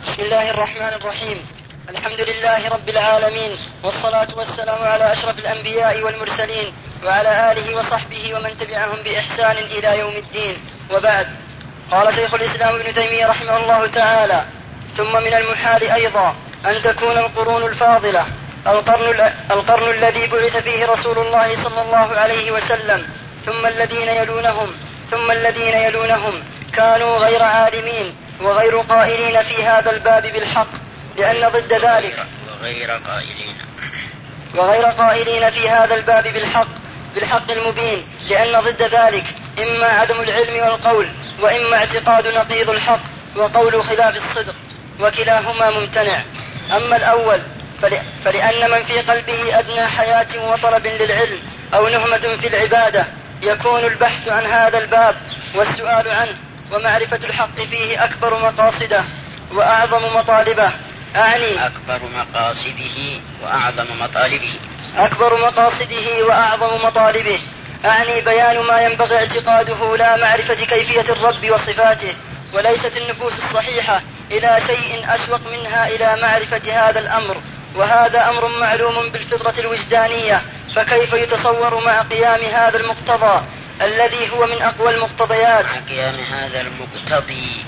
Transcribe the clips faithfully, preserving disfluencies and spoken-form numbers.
بسم الله الرحمن الرحيم. الحمد لله رب العالمين، والصلاة والسلام على أشرف الأنبياء والمرسلين وعلى آله وصحبه ومن تبعهم بإحسان إلى يوم الدين، وبعد. قال شيخ الإسلام ابن تيمية رحمه الله تعالى: ثم من المحال أيضا أن تكون القرون الفاضلة القرن, القرن الذي بعث فيه رسول الله صلى الله عليه وسلم ثم الذين يلونهم ثم الذين يلونهم كانوا غير عالمين وغير قائلين في هذا الباب بالحق، لأن ضد ذلك وغير قائلين وغير قائلين في هذا الباب بالحق بالحق المبين، لأن ضد ذلك إما عدم العلم والقول، وإما اعتقاد نقيض الحق وقول خلاف الصدق، وكلاهما ممتنع. أما الأول فلأن من في قلبه أدنى حياة وطلب للعلم أو نهمة في العبادة يكون البحث عن هذا الباب والسؤال عنه ومعرفة الحق فيه أكبر مقاصده وأعظم مطالبه. أعني أكبر مقاصده وأعظم مطالبه أكبر مقاصده وأعظم مطالبه أعني بيان ما ينبغي اعتقاده، لا معرفة كيفية الرب وصفاته. وليست النفوس الصحيحة إلى شيء أشوق منها إلى معرفة هذا الأمر، وهذا أمر معلوم بالفطرة الوجدانية، فكيف يتصور مع قيام هذا المقتضى الذي هو من أقوى المقتضيات مع قيام هذا المقتضي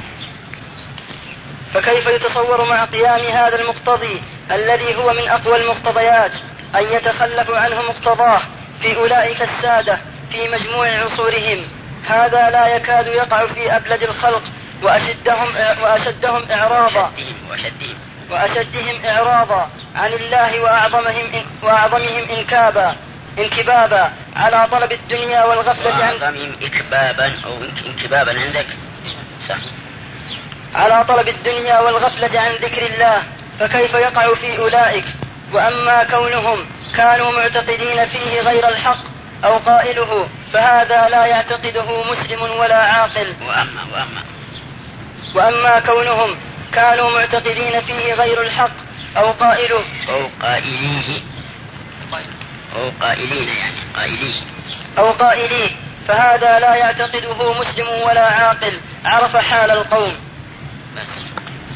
فكيف يتصور مع قيام هذا المقتضي الذي هو من أقوى المقتضيات أن يتخلف عنه مقتضاه في أولئك السادة في مجموع عصورهم؟ هذا لا يكاد يقع في أبلد الخلق وأشدهم, وأشدهم إعراضا وأشدهم, وأشدهم إعراضا عن الله وأعظمهم, وأعظمهم إنكابا انكبابا على طلب الدنيا والغفلة عن وأعظمهم إكبابا أو انكبابا عندك صح على طلب الدنيا والغفلة عن ذكر الله، فكيف يقع في أولئك؟ وأما كونهم كانوا معتقدين فيه غير الحق أو قائله فهذا لا يعتقده مسلم ولا عاقل. وأما, وأما, وأما كونهم كانوا معتقدين فيه غير الحق أو قائله أو قائليه أو قائلين يعني قائليه أو قائليه فهذا لا يعتقده مسلم ولا عاقل عرف حال القوم. بس.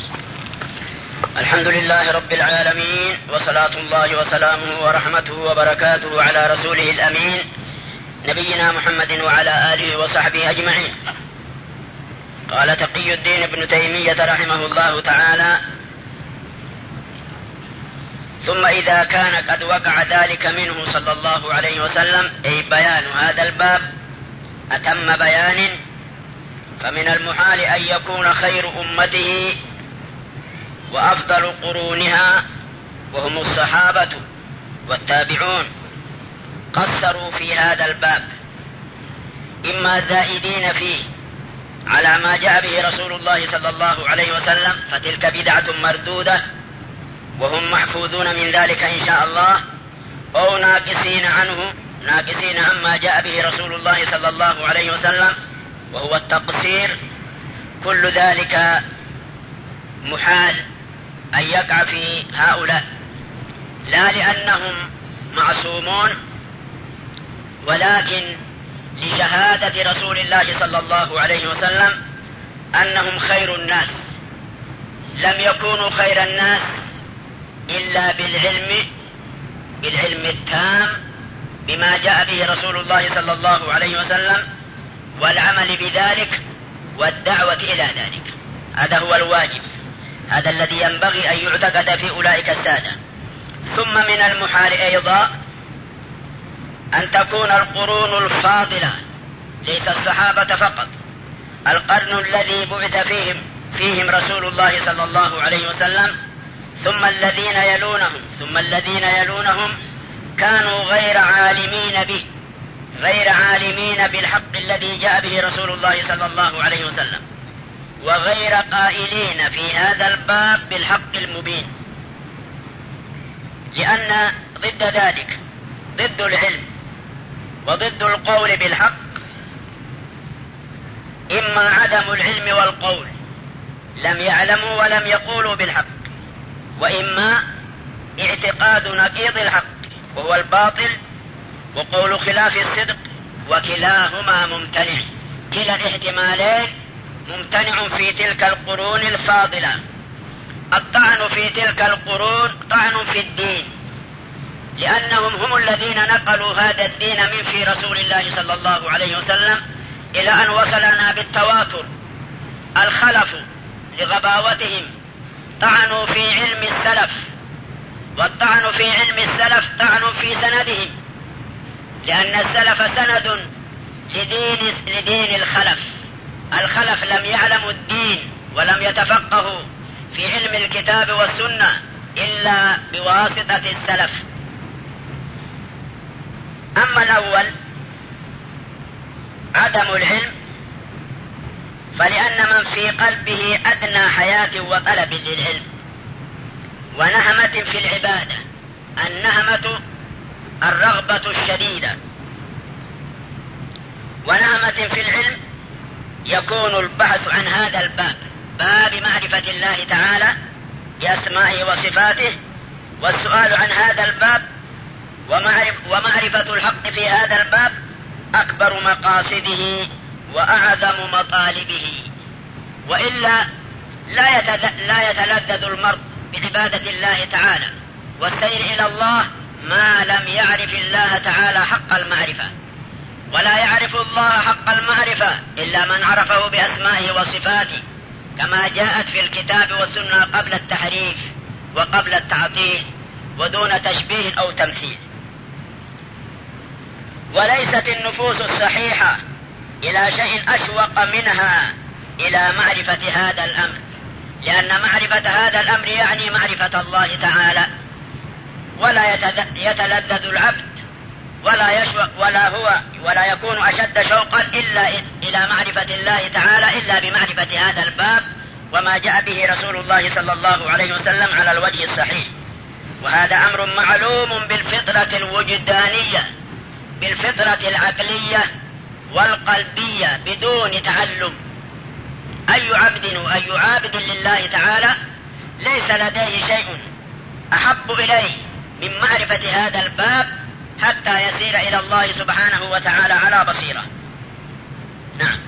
الحمد لله رب العالمين، وصلاة الله وسلامه ورحمته وبركاته على رسوله الأمين نبينا محمد وعلى آله وصحبه أجمعين. قال تقي الدين ابن تيمية رحمه الله تعالى: ثم إذا كان قد وقع ذلك منه صلى الله عليه وسلم، أي بيان هذا الباب أتم بيان، فمن المحال أن يكون خير أمته وأفضل قرونها وهم الصحابة والتابعون قصروا في هذا الباب، إما زائدين فيه على ما جاء به رسول الله صلى الله عليه وسلم، فتلك بدعة مردودة وهم محفوظون من ذلك إن شاء الله، أو ناقصين عنه ناقصين عما جاء به رسول الله صلى الله عليه وسلم وهو التقصير. كل ذلك محال أن يقع في هؤلاء، لا لأنهم معصومون، ولكن لشهادة رسول الله صلى الله عليه وسلم أنهم خير الناس. لم يكونوا خير الناس إلا بالعلم بالعلم التام بما جاء به رسول الله صلى الله عليه وسلم، والعمل بذلك والدعوة إلى ذلك. هذا هو الواجب، هذا الذي ينبغي أن يعتقد في أولئك السادة. ثم من المحال أيضا أن تكون القرون الفاضلة، ليس الصحابة فقط، القرن الذي بعث فيهم فيهم رسول الله صلى الله عليه وسلم ثم الذين يلونهم ثم الذين يلونهم كانوا غير عالمين به، غير عالمين بالحق الذي جاء به رسول الله صلى الله عليه وسلم، وغير قائلين في هذا الباب بالحق المبين، لأن ضد ذلك ضد العلم وضد القول بالحق إما عدم العلم والقول، لم يعلموا ولم يقولوا بالحق، وإما اعتقاد نقيض الحق وهو الباطل وقول خلاف الصدق، وكلاهما ممتنع. كلا الاحتمالين ممتنع في تلك القرون الفاضلة الطعن في تلك القرون طعن في الدين، لأنهم هم الذين نقلوا هذا الدين من في رسول الله صلى الله عليه وسلم إلى أن وصلنا بالتواتر. الخلف لغباوتهم طعنوا في علم السلف، والطعن في علم السلف طعن في سندهم، لأن السلف سند لدين, لدين الخلف. الخلف لم يعلموا الدين ولم يتفقهوا في علم الكتاب والسنة إلا بواسطة السلف. أما الأول عدم العلم، فلأن من في قلبه أدنى حياة وطلب للعلم ونهمة في العبادة، النهمة الرغبة الشديدة، ونهمة في العلم، يكون البحث عن هذا الباب، باب معرفة الله تعالى بأسمائه وصفاته، والسؤال عن هذا الباب ومعرفة الحق في هذا الباب أكبر مقاصده وأعظم مطالبه. وإلا لا يتلذذ المرء بعبادة الله تعالى والسير إلى الله ما لم يعرف الله تعالى حق المعرفة، ولا يعرف الله حق المعرفة إلا من عرفه بأسمائه وصفاته كما جاءت في الكتاب والسنة قبل التحريف وقبل التعطيل ودون تشبيه أو تمثيل. وليست النفوس الصحيحة إلى شيء أشوق منها إلى معرفة هذا الأمر، لأن معرفة هذا الأمر يعني معرفة الله تعالى، ولا يتلذذ العبد ولا يشوق ولا هو ولا يكون أشد شوقا إلا إلى معرفة الله تعالى إلا بمعرفة هذا الباب وما جاء به رسول الله صلى الله عليه وسلم على الوجه الصحيح. وهذا أمر معلوم بالفطرة الوجدانية، بالفطرة العقلية والقلبية بدون تعلم. أي عبد وأي عابد لله تعالى ليس لديه شيء أحب إليه من معرفة هذا الباب حتى يسير إلى الله سبحانه وتعالى على بصيرة. نعم.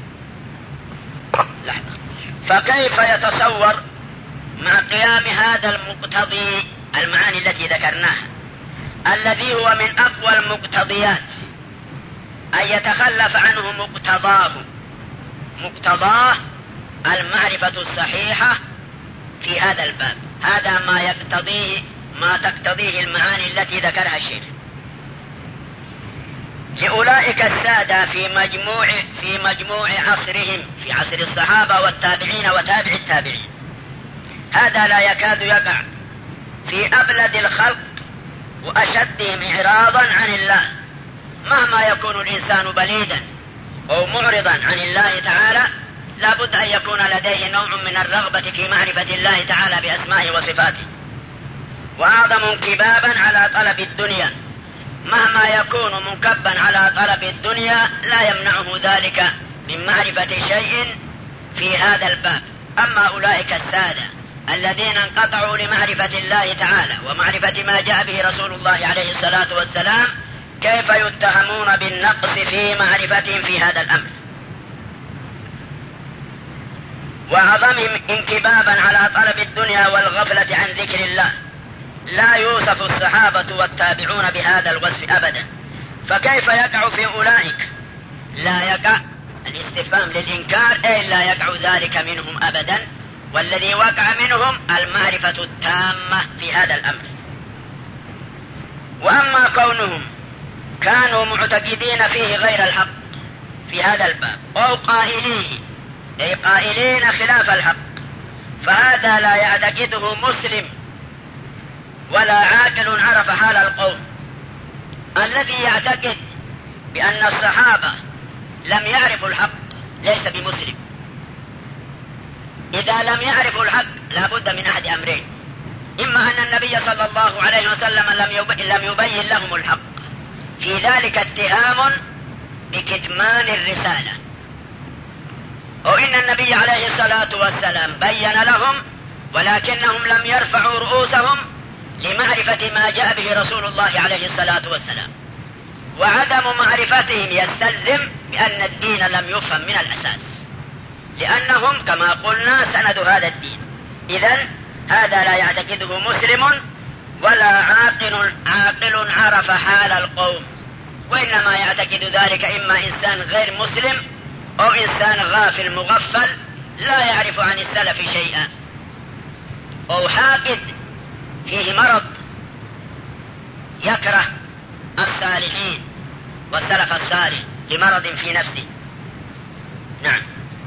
لحظة. فكيف يتصور مع قيام هذا المقتضي المعاني التي ذكرناها الذي هو من أقوى المقتضيات أن يتخلف عنه مقتضاه؟ مقتضاه المعرفة الصحيحة في هذا الباب. هذا ما يقتضيه ما تقتضيه المعاني التي ذكرها الشيخ. لأولئك السادة في مجموع في مجموع عصرهم، في عصر الصحابة والتابعين وتابع التابعين، هذا لا يكاد يقع في أبلد الخلق وأشدهم إعراضا عن الله. مهما يكون الإنسان بليدا أو معرضا عن الله تعالى لا بد أن يكون لديه نوع من الرغبة في معرفة الله تعالى بأسمائه وصفاته، وأعظم انكبابا على طلب الدنيا. مهما يكون منكبا على طلب الدنيا لا يمنعه ذلك من معرفة شيء في هذا الباب. أما أولئك السادة الذين انقطعوا لمعرفة الله تعالى ومعرفة ما جاء به رسول الله عليه الصلاة والسلام، كيف يتهمون بالنقص في معرفتهم في هذا الأمر؟ وعظمهم انكبابا على طلب الدنيا والغفلة عن ذكر الله. لا يوصف الصحابة والتابعون بهذا الوصف أبدا، فكيف يقع في أولئك؟ لا يقع. الاستفهام للإنكار أي لا يقع ذلك منهم أبدا، والذي وقع منهم المعرفة التامة في هذا الأمر. وأما كونهم كانوا معتقدين فيه غير الحق في هذا الباب أو قائليه أي قائلين خلاف الحق، فهذا لا يعتقده مسلم ولا عاقل عرف حال القوم. الذي يعتقد بأن الصحابة لم يعرفوا الحق ليس بمسلم. إذا لم يعرفوا الحق لا بد من أحد أمرين: إما أن النبي صلى الله عليه وسلم لم يبين لهم الحق، في ذلك اتهام بكتمان الرسالة، أو إن النبي عليه الصلاة والسلام بين لهم ولكنهم لم يرفعوا رؤوسهم لمعرفة ما جاء به رسول الله عليه الصلاة والسلام. وعدم معرفتهم يستلزم بأن الدين لم يفهم من الأساس، لأنهم كما قلنا سند هذا الدين. إذن هذا لا يعتقده مسلم ولا عاقل عاقل عرف حال القوم، وإنما يعتقد ذلك إما إنسان غير مسلم أو إنسان غافل مغفل لا يعرف عن السلف شيئا، أو حاقد فيه مرض يكره الصالحين والسلف الصالح لمرض في نفسه. نعم.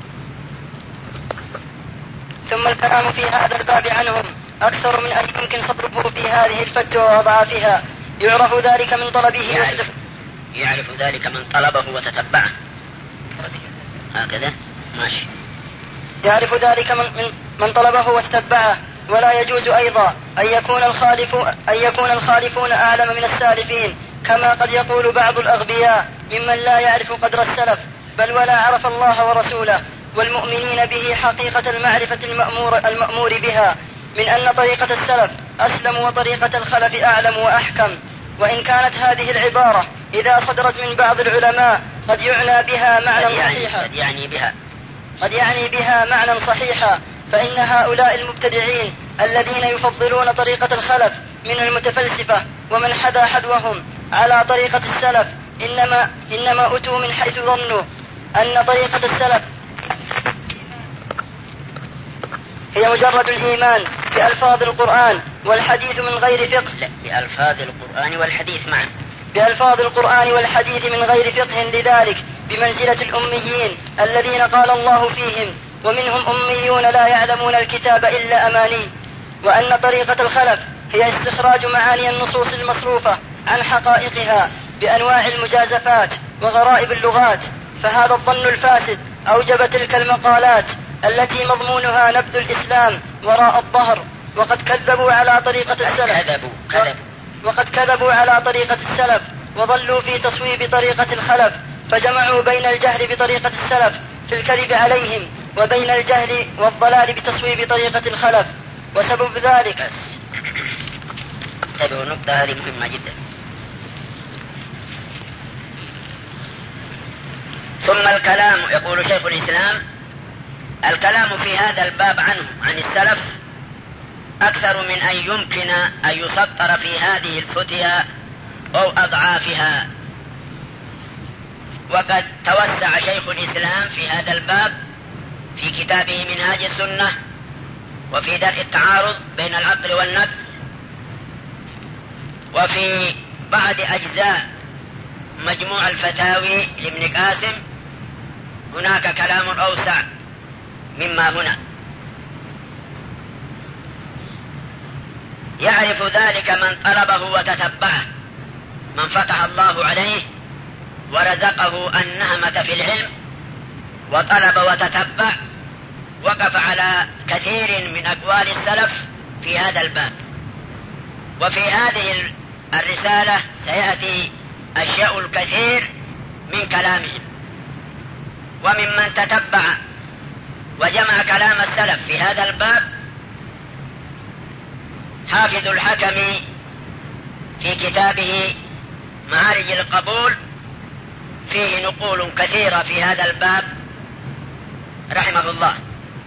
ثم الكلام في هذا الباب عنهم أكثر من أن يمكن صبره في هذه الفتوى وأضعافها. يعرف ذلك من طلبه يعرف, وتتف... يعرف ذلك من طلبه وتتبعه. هكذا ماشي. يعرف ذلك من, من, من طلبه وتتبعه. ولا يجوز أيضا أن يكون الخالف أن يكون الخالفون أعلم من السالفين، كما قد يقول بعض الأغبياء ممن لا يعرف قدر السلف، بل ولا عرف الله ورسوله والمؤمنين به حقيقة المعرفة المأمور, المأمور بها، من أن طريقة السلف أسلم وطريقة الخلف أعلم وأحكم. وإن كانت هذه العبارة إذا صدرت من بعض العلماء قد يعنى بها معنى صحيحا قد يعني بها قد يعني بها معنى صحيحا فإن هؤلاء المبتدعين الذين يفضلون طريقة الخلف من المتفلسفة ومن حدا حدوهم على طريقة السلف إنما, إنما أتوا من حيث ظنوا أن طريقة السلف هي مجرد الإيمان بألفاظ القرآن والحديث من غير فقه. لا، بألفاظ القرآن والحديث معا. بألفاظ القرآن والحديث من غير فقه، لذلك بمنزلة الأميين الذين قال الله فيهم ومنهم أميون لا يعلمون الكتاب إلا أماني. وأن طريقة الخلف هي استخراج معاني النصوص المصروفة عن حقائقها بأنواع المجازفات وغرائب اللغات. فهذا الظن الفاسد أوجب تلك المقالات التي مضمونها نبذ الإسلام وراء الظهر. وقد كذبوا على طريقة السلف كذبوا. كذبوا. وقد كذبوا على طريقة السلف وظلوا في تصويب طريقة الخلف، فجمعوا بين الجهل بطريقة السلف في الكذب عليهم وبين الجهل والضلال بتصويب طريقة الخلف. وسبب ذلك انتبهوا، النقطة هذه مهمة جدا. ثم الكلام، يقول شيخ الإسلام: الكلام في هذا الباب عنه عن السلف أكثر من أن يمكن أن يسطر في هذه الفتيا أو أضعافها. وقد توسع شيخ الإسلام في هذا الباب في كتابه منهاج السنة وفي درء التعارض بين العقل والنقل، وفي بعض أجزاء مجموع الفتاوي لابن قاسم هناك كلام أوسع مما هنا. يعرف ذلك من طلبه وتتبعه، من فتح الله عليه ورزقه النهمة في العلم وطلب وتتبع، وقف على كثير من أقوال السلف في هذا الباب. وفي هذه الرسالة سيأتي أشياء الكثير من كلامهم. وممن تتبع وجمع كلام السلف في هذا الباب حافظ الحكم في كتابه معارج القبول، فيه نقول كثيرة في هذا الباب رحمه الله.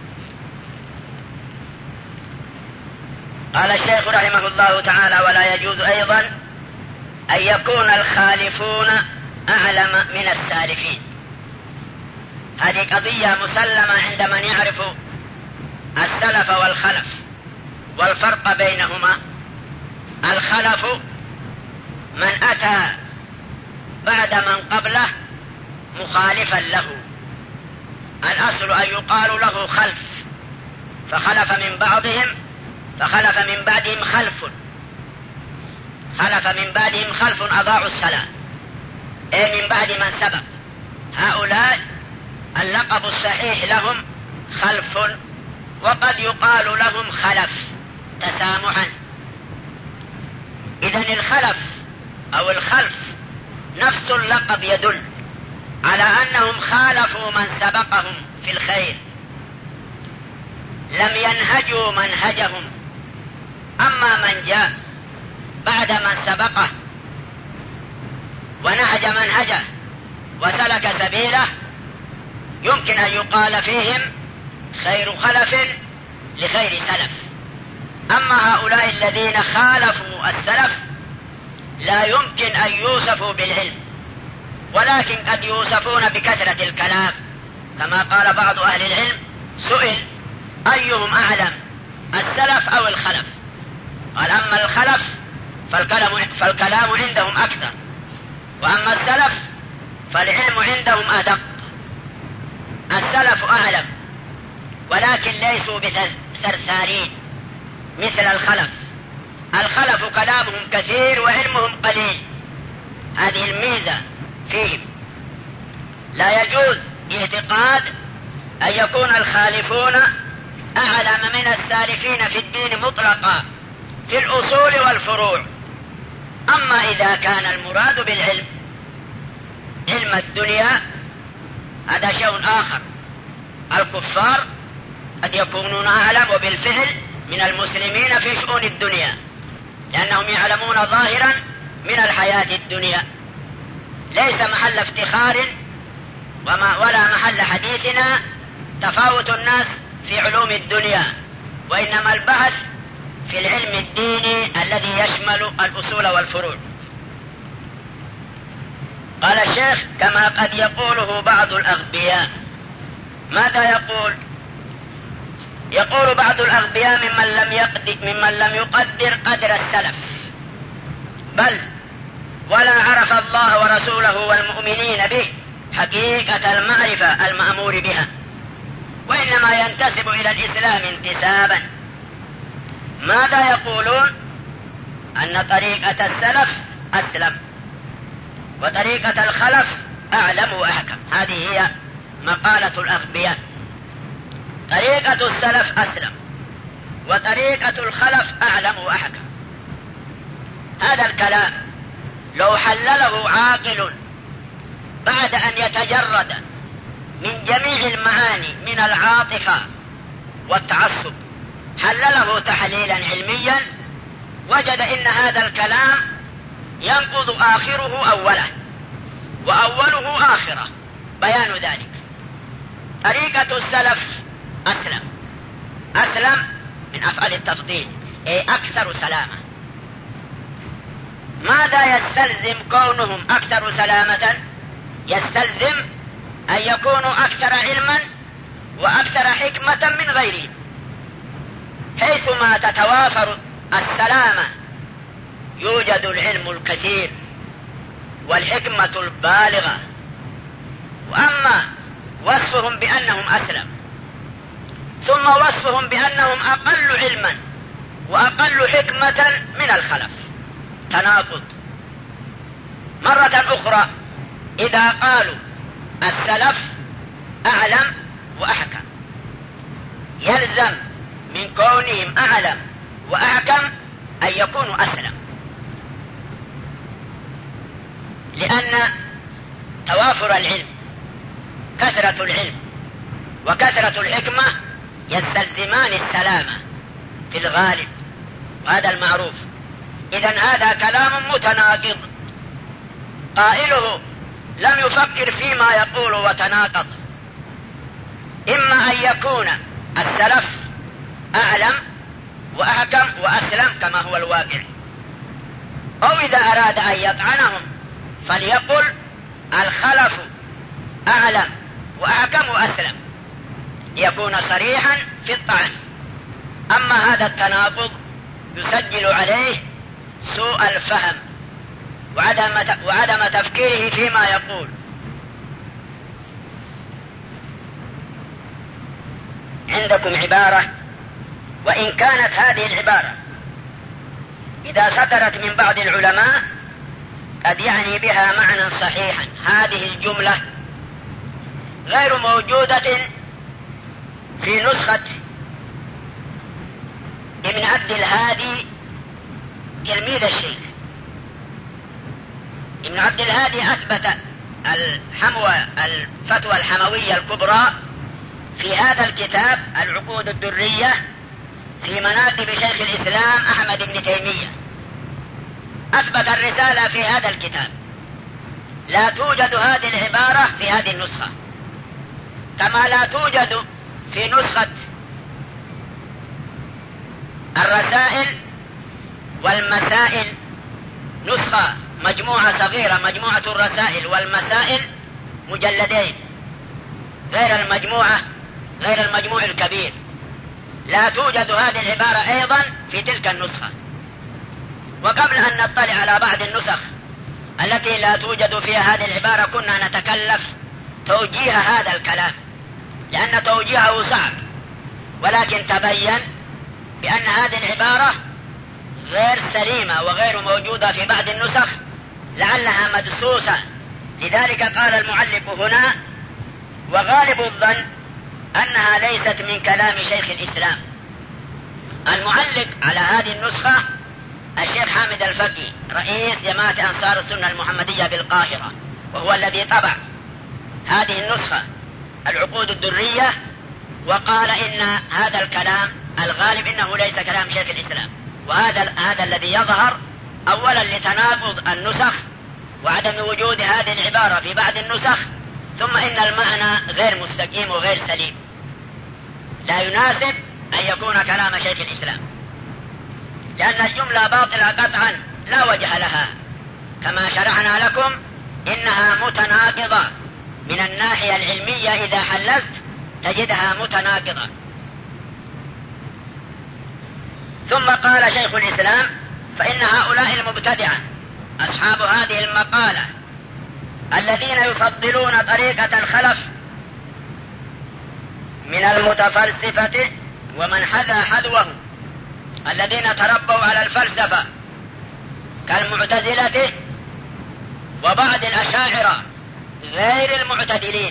قال الشيخ رحمه الله تعالى: ولا يجوز أيضا أن يكون الخالفون أعلم من السالفين. هذه قضية مسلمة عند من يعرف السلف والخلف والفرق بينهما. الخلف من أتى بعد من قبله مخالفا له، الأصل أن يقال له خلف، فخلف من بعضهم فخلف من بعدهم خلف خلف من بعدهم خلف أضاعوا الصلاة، أي من بعد من سبق. هؤلاء اللقب الصحيح لهم خلف، وقد يقال لهم خلف تسامحا. إذن الخلف أو الخلف نفس اللقب يدل على أنهم خالفوا من سبقهم في الخير، لم ينهجوا منهجهم. أما من جاء بعد من سبقه ونهج منهجه وسلك سبيله يمكن أن يقال فيهم خير خلف لخير سلف. أما هؤلاء الذين خالفوا السلف لا يمكن أن يوصفوا بالعلم، ولكن قد يوصفون بكثرة الكلام، كما قال بعض أهل العلم: سئل أيهم أعلم، السلف أو الخلف؟ قال: أما الخلف فالكلام, فالكلام عندهم أكثر، وأما السلف فالعلم عندهم أدق. السلف أعلم ولكن ليسوا بثرثارين مثل الخلف. الخلف كلامهم كثير وعلمهم قليل، هذه الميزة فيهم. لا يجوز اعتقاد أن يكون الخالفون أعلم من السالفين في الدين مطلقا في الأصول والفروع. أما إذا كان المراد بالعلم علم الدنيا هذا شيء آخر. الكفار قد يكونون أعلم وبالفعل من المسلمين في شؤون الدنيا، لأنهم يعلمون ظاهرا من الحياة الدنيا. ليس محل افتخار وما ولا محل حديثنا تفاوت الناس في علوم الدنيا، وإنما البحث في العلم الديني الذي يشمل الأصول والفروع. قال الشيخ: كما قد يقوله بعض الأغبياء. ماذا يقول؟ يقول بعض الأغبياء ممن لم يقدر, ممن لم يقدر قدر السلف، بل ولا عرف الله ورسوله والمؤمنين به حقيقة المعرفة المأمور بها، وإنما ينتسب إلى الإسلام انتسابا. ماذا يقولون؟ أن طريقة السلف أسلم وطريقة الخلف أعلم وأحكم. هذه هي مقالة الأغبياء. طريقة السلف أسلم وطريقة الخلف أعلم وأحكم. هذا الكلام لو حلله عاقل بعد أن يتجرد من جميع المعاني من العاطفة والتعصب، حلله تحليلا علميا، وجد إن هذا الكلام ينقض آخره أوله وأوله آخره. بيان ذلك: طريقة السلف أسلم. أسلم من أفعال التفضيل، أي أكثر سلامة. ماذا يستلزم كونهم أكثر سلامة؟ يستلزم أن يكونوا أكثر علما وأكثر حكمة من غيرهم، حيثما تتوافر السلامة يوجد العلم الكثير والحكمة البالغة. وأما وصفهم بأنهم أسلم ثم وصفهم بأنهم أقل علما وأقل حكمة من الخلف تناقض. مرة أخرى إذا قالوا السلف أعلم وأحكم، يلزم من كونهم أعلم وأحكم أن يكونوا أسلم، لأن توافر العلم، كثرة العلم وكثرة الحكمة يستلزمان السلامة في الغالب، وهذا المعروف. إذن هذا كلام متناقض، قائله لم يفكر فيما يقول وتناقض. إما أن يكون السلف أعلم وأحكم وأسلم كما هو الواقع، أو إذا أراد أن يطعنهم فليقل الخلف أعلم وأحكم وأسلم، ليكون صريحا في الطعن. أما هذا التناقض يسجل عليه سوء الفهم وعدم وعدم تفكيره فيما يقول. عندكم عبارة، وإن كانت هذه العبارة إذا صدرت من بعض العلماء قد يعني بها معنى صحيحا، هذه الجملة غير موجودة في نسخة ابن عبد الهادي تلميذ الشيخ. ابن عبد الهادي أثبت الحموى الفتوى الحموية الكبرى في هذا الكتاب العقود الدرية في مناقب شيخ الإسلام أحمد بن تيمية. أثبت الرسالة في هذا الكتاب، لا توجد هذه العبارة في هذه النسخة، كما لا توجد في نسخة الرسائل والمسائل نسخة مجموعة صغيرة، مجموعة الرسائل والمسائل مجلدين، غير المجموعة غير المجموع الكبير. لا توجد هذه العبارة أيضا في تلك النسخة. وقبل أن نطلع على بعض النسخ التي لا توجد فيها هذه العبارة كنا نتكلف توجيه هذا الكلام، لأن توجيهه صعب، ولكن تبين بأن هذه العبارة غير سليمة وغير موجودة في بعض النسخ، لعلها مدسوسة. لذلك قال المعلق هنا: وغالب الظن أنها ليست من كلام شيخ الإسلام. المعلق على هذه النسخة الشيخ حامد الفقي رئيس جماعة أنصار السنة المحمدية بالقاهرة، وهو الذي طبع هذه النسخة العقود الدرية، وقال إن هذا الكلام الغالب إنه ليس كلام شيخ الإسلام. وهذا هذا الذي يظهر أولا لتناقض النسخ وعدم وجود هذه العبارة في بعض النسخ، ثم إن المعنى غير مستقيم وغير سليم، لا يناسب أن يكون كلام شيخ الإسلام، لأن الجملة باطلة قطعا لا وجه لها. كما شرعنا لكم إنها متناقضة من الناحية العلمية، إذا حللت تجدها متناقضة. ثم قال شيخ الإسلام: فإن هؤلاء المبتدعة أصحاب هذه المقالة الذين يفضلون طريقة الخلف من المتفلسفة ومن حذا حذوهم، الذين تربوا على الفلسفة كالمعتزلة وبعض الأشاعرة غير المعتدلين،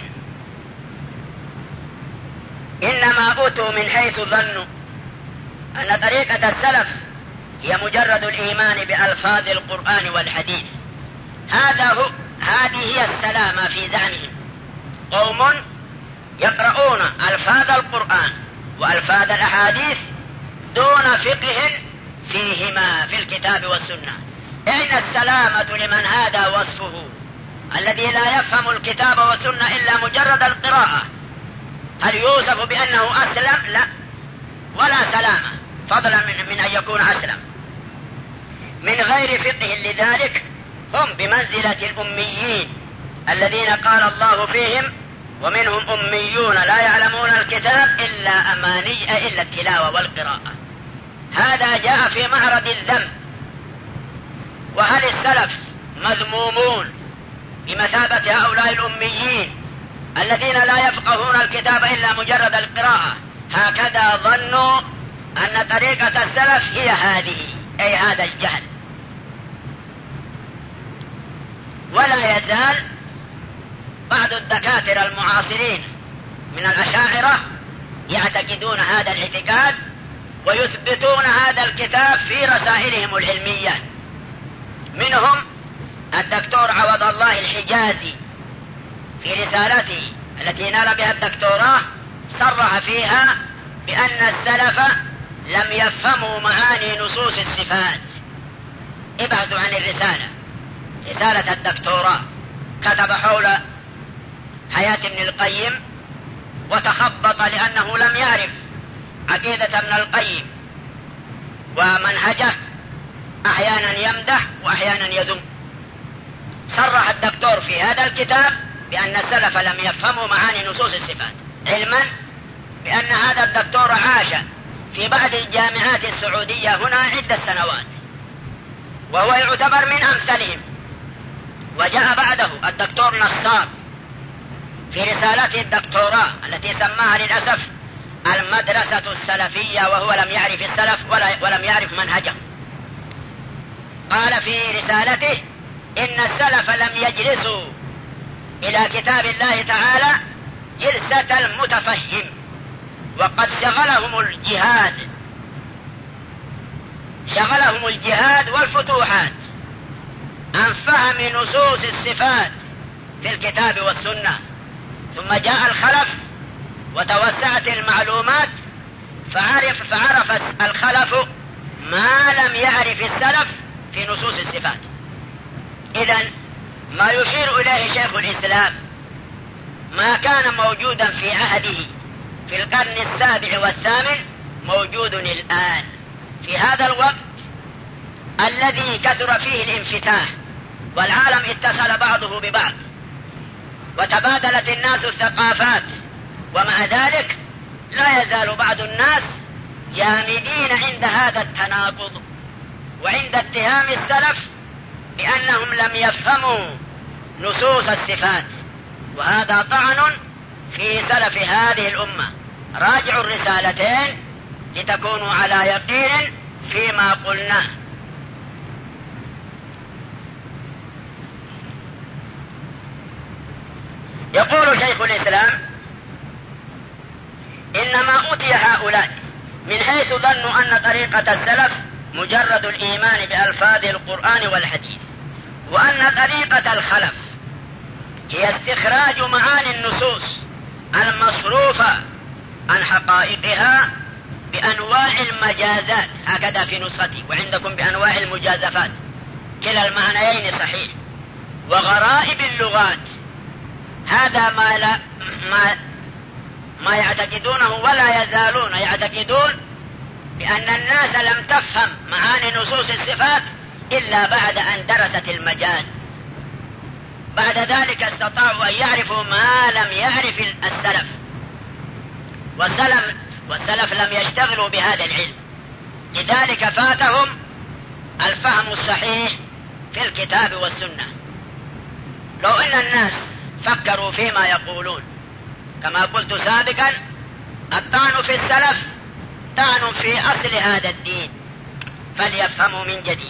إنما أتوا من حيث ظنوا أن طريقة السلف هي مجرد الإيمان بألفاظ القرآن والحديث. هذا هو هذه هي السلامة في زعمهم. قوم يقرؤون ألفاظ القرآن وألفاظ الأحاديث دون فقه فيهما في الكتاب والسنة. أين السلامة لمن هذا وصفه، الذي لا يفهم الكتاب والسنة إلا مجرد القراءة؟ هل يوصف بأنه أسلم؟ لا، ولا سلامة، فضلا من, من أن يكون أسلم. من غير فقه لذلك هم بمنزلة الأميين الذين قال الله فيهم: ومنهم أميون لا يعلمون الكتاب إلا أماني إلا التلاوة والقراءة. هذا جاء في معرض الذم. وهل السلف مذمومون بمثابة هؤلاء الأميين الذين لا يفقهون الكتاب إلا مجرد القراءة؟ هكذا ظنوا أن طريقة السلف هي هذه، أي هذا الجهل. ولا يزال بعض الدكاترة المعاصرين من الأشاعرة يعتقدون هذا الاعتقاد ويثبتون هذا الكتاب في رسائلهم العلمية. منهم الدكتور عوض الله الحجازي في رسالته التي نال بها الدكتوراه صرح فيها بأن السلف لم يفهموا معاني نصوص الصفات. ابحثوا عن الرسالة، رسالة الدكتوراه، كتب حول حياة ابن القيم وتخبط لأنه لم يعرف عقيدة ابن القيم ومنهجه، أحيانا يمدح وأحيانا يذم. صرح الدكتور في هذا الكتاب بأن السلف لم يفهموا معاني نصوص الصفات، علما بأن هذا الدكتور عاش في بعض الجامعات السعودية هنا عدة سنوات، وهو يعتبر من أمثلهم. وجاء بعده الدكتور نصار في رسالته الدكتوراه التي سماها للأسف المدرسة السلفية، وهو لم يعرف السلف ولم يعرف منهجه. قال في رسالته إن السلف لم يجلسوا إلى كتاب الله تعالى جلسة المتفهم، وقد شغلهم الجهاد شغلهم الجهاد والفتوحات عن فهم نصوص الصفات في الكتاب والسنة. ثم جاء الخلف وتوسعت المعلومات، فعرف, فعرف الخلف ما لم يعرف السلف في نصوص الصفات. إذن ما يشير إليه شيخ الإسلام ما كان موجودا في عهده في القرن السابع والثامن موجود الآن في هذا الوقت الذي كثر فيه الانفتاح والعالم اتصل بعضه ببعض وتبادلت الناس الثقافات، ومع ذلك لا يزال بعض الناس جامدين عند هذا التناقض وعند اتهام السلف بأنهم لم يفهموا نصوص الصفات، وهذا طعن في سلف هذه الأمة. راجعوا الرسالتين لتكونوا على يقين فيما قلناه. يقول شيخ الإسلام: إنما أوتي هؤلاء من حيث ظنوا أن طريقة السلف مجرد الإيمان بألفاظ القرآن والحديث، وأن طريقة الخلف هي استخراج معاني النصوص المصروفة عن حقائقها بأنواع المجازات، هكذا في نسختي، وعندكم بأنواع المجازفات، كلا المعنيين صحيح، وغرائب اللغات. هذا ما, لا ما, ما يعتقدونه ولا يزالون يعتقدون بأن الناس لم تفهم معاني نصوص الصفات إلا بعد أن درست المجاز. بعد ذلك استطاعوا أن يعرفوا ما لم يعرف السلف، والسلف, والسلف لم يشتغلوا بهذا العلم، لذلك فاتهم الفهم الصحيح في الكتاب والسنة. لو أن الناس فكروا فيما يقولون كما قلت سابقا، الطعن في السلف طعن في أصل هذا الدين، فليفهموا من جديد.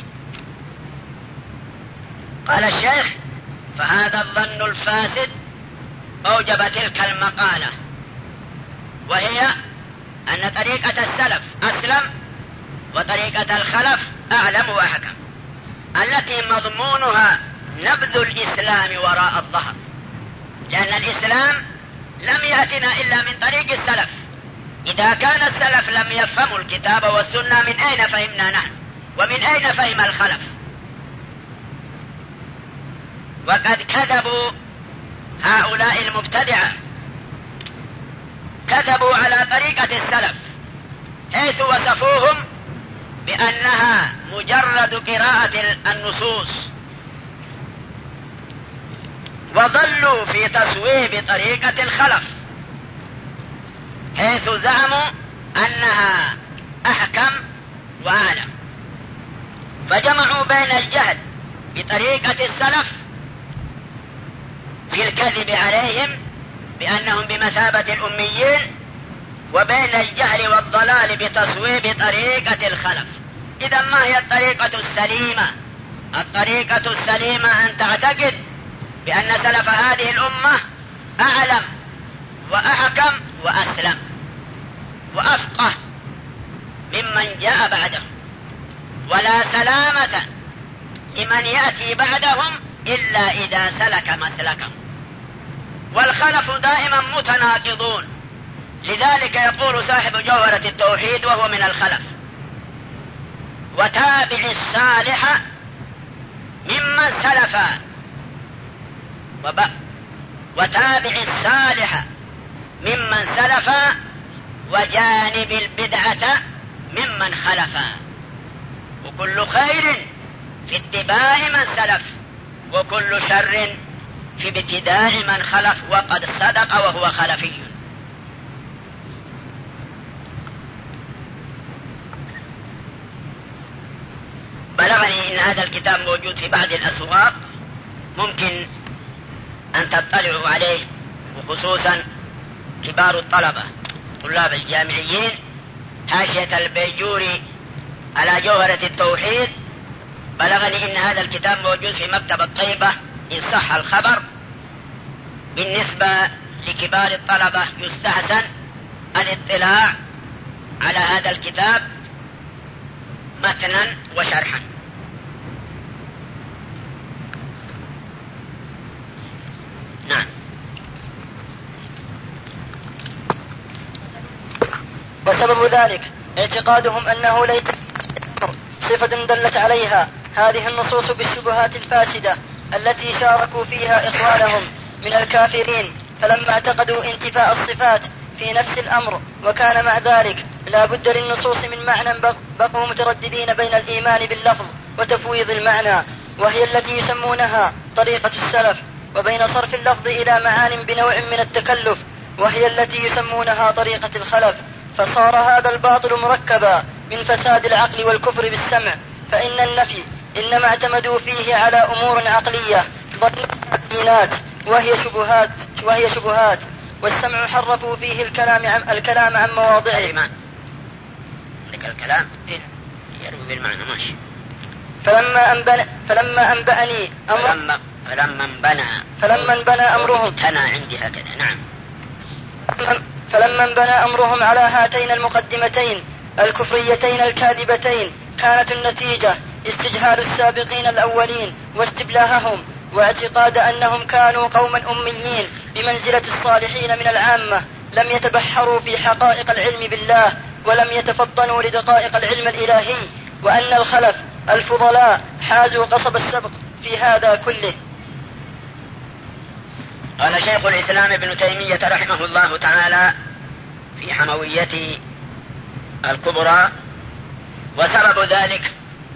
قال الشيخ: فهذا الظن الفاسد أوجب تلك المقالة، وهي أن طريقة السلف أسلم وطريقة الخلف أعلم وأحكم، التي مضمونها نبذ الإسلام وراء الظهر، لأن الإسلام لم يأتنا إلا من طريق السلف. إذا كان السلف لم يفهموا الكتاب والسنة، من أين فهمنا نحن؟ ومن أين فهم الخلف؟ وقد كذبوا هؤلاء المبتدعة، كذبوا على طريقة السلف حيث وصفوهم بأنها مجرد قراءة النصوص، وضلوا في تصويب طريقة الخلف حيث زعموا أنها أحكم وأعلم، فجمعوا بين الجهل بطريقة السلف في الكذب عليهم بأنهم بمثابة الأميين، وبين الجهل والضلال بتصويب طريقة الخلف. إذا ما هي الطريقة السليمة؟ الطريقة السليمة أن تعتقد بأن سلف هذه الأمة أعلم وأحكم وأسلم وأفقه ممن جاء بعدهم، ولا سلامة لمن يأتي بعدهم إلا إذا سلك مسلكهم. والخلف دائما متناقضون، لذلك يقول صاحب جوهرة التوحيد وهو من الخلف: وتابع الصالح ممن سلف وتابع الصالح ممن سلف وجانب البدعة ممن خلف، وكل خير في اتباع من سلف، وكل شر في ابتداع من خلف، وقد صدق وهو خلفي. بلغني إن هذا الكتاب موجود في بعض الأسواق، ممكن أن تطلعوا عليه، وخصوصا كبار الطلبة طلاب الجامعيين. حاشية البيجوري على جوهرة التوحيد، بلغني إن هذا الكتاب موجود في مكتبة طيبة إن صح الخبر. بالنسبة لكبار الطلبة يستحسن الاطلاع على هذا الكتاب متنا وشرحا. نعم. وسبب ذلك اعتقادهم أنه ليس صفة دلت عليها هذه النصوص بالشبهات الفاسدة التي شاركوا فيها إخوانهم من الكافرين، فلما اعتقدوا انتفاء الصفات في نفس الأمر، وكان مع ذلك لا بد للنصوص من معنى بقوا مترددين بين الإيمان باللفظ وتفويض المعنى، وهي التي يسمونها طريقة السلف، وبين صرف اللفظ إلى معان بنوع من التكلف، وهي التي يسمونها طريقة الخلف. فصار هذا الباطل مركبا من فساد العقل والكفر بالسمع، فإن النفي إنما اعتمدوا فيه على أمور عقلية ظنيات وهي شبهات وهي شبهات والسمع حرفوا فيه الكلام عن الكلام عن مواضعه. لك الكلام يروي بالمعنى ماشي. فلما أنبأ فلما أنبأني أمر فلما فلما انبنى فلما انبنى أمرهم تنا عندي هكذا. نعم. فلما انبنى أمرهم على هاتين المقدمتين الكفريتين الكاذبتين كانت النتيجة استجهال السابقين الأولين واستبلاههم، واعتقاد أنهم كانوا قوما أميين بمنزلة الصالحين من العامة لم يتبحروا في حقائق العلم بالله ولم يتفطنوا لدقائق العلم الإلهي، وأن الخلف الفضلاء حازوا قصب السبق في هذا كله. قال شيخ الإسلام ابن تيمية رحمه الله تعالى في حمويته الكبرى: وسبب ذلك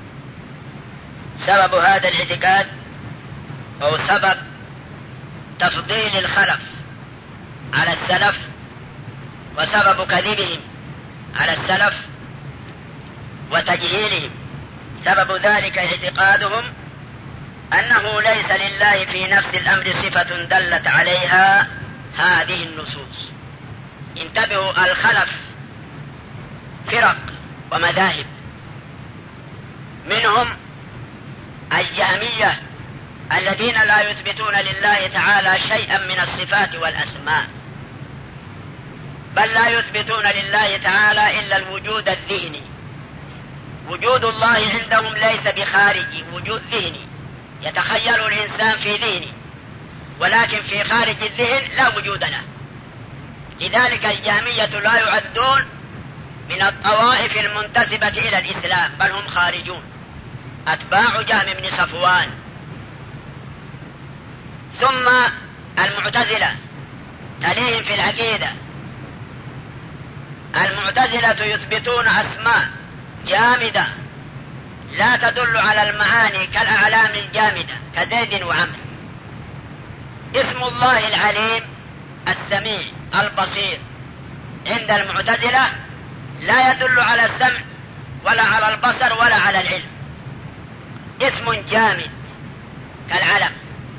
سبب هذا الاعتقاد أو سبب تفضيل الخلف على السلف وسبب كذبهم على السلف وتجهيلهم، سبب ذلك اعتقادهم أنه ليس لله في نفس الأمر صفة دلت عليها هذه النصوص. انتبهوا، الخلف فرق ومذاهب، منهم الجهمية الذين لا يثبتون لله تعالى شيئا من الصفات والأسماء، بل لا يثبتون لله تعالى إلا الوجود الذهني. وجود الله عندهم ليس بخارجي، وجود ذهني يتخيل الإنسان في ذهنه، ولكن في خارج الذهن لا وجود له. لذلك الجهمية لا يعدون من الطوائف المنتسبة إلى الإسلام، بل هم خارجون أتباع جهم بن صفوان. ثم المعتزلة تليهم في العقيدة. المعتزلة يثبتون أسماء جامدة لا تدل على المعاني كالأعلام الجامدة كزيد وعمر. اسم الله العليم السميع البصير عند المعتزلة لا يدل على السمع ولا على البصر ولا على العلم، اسم جامد كالعلم.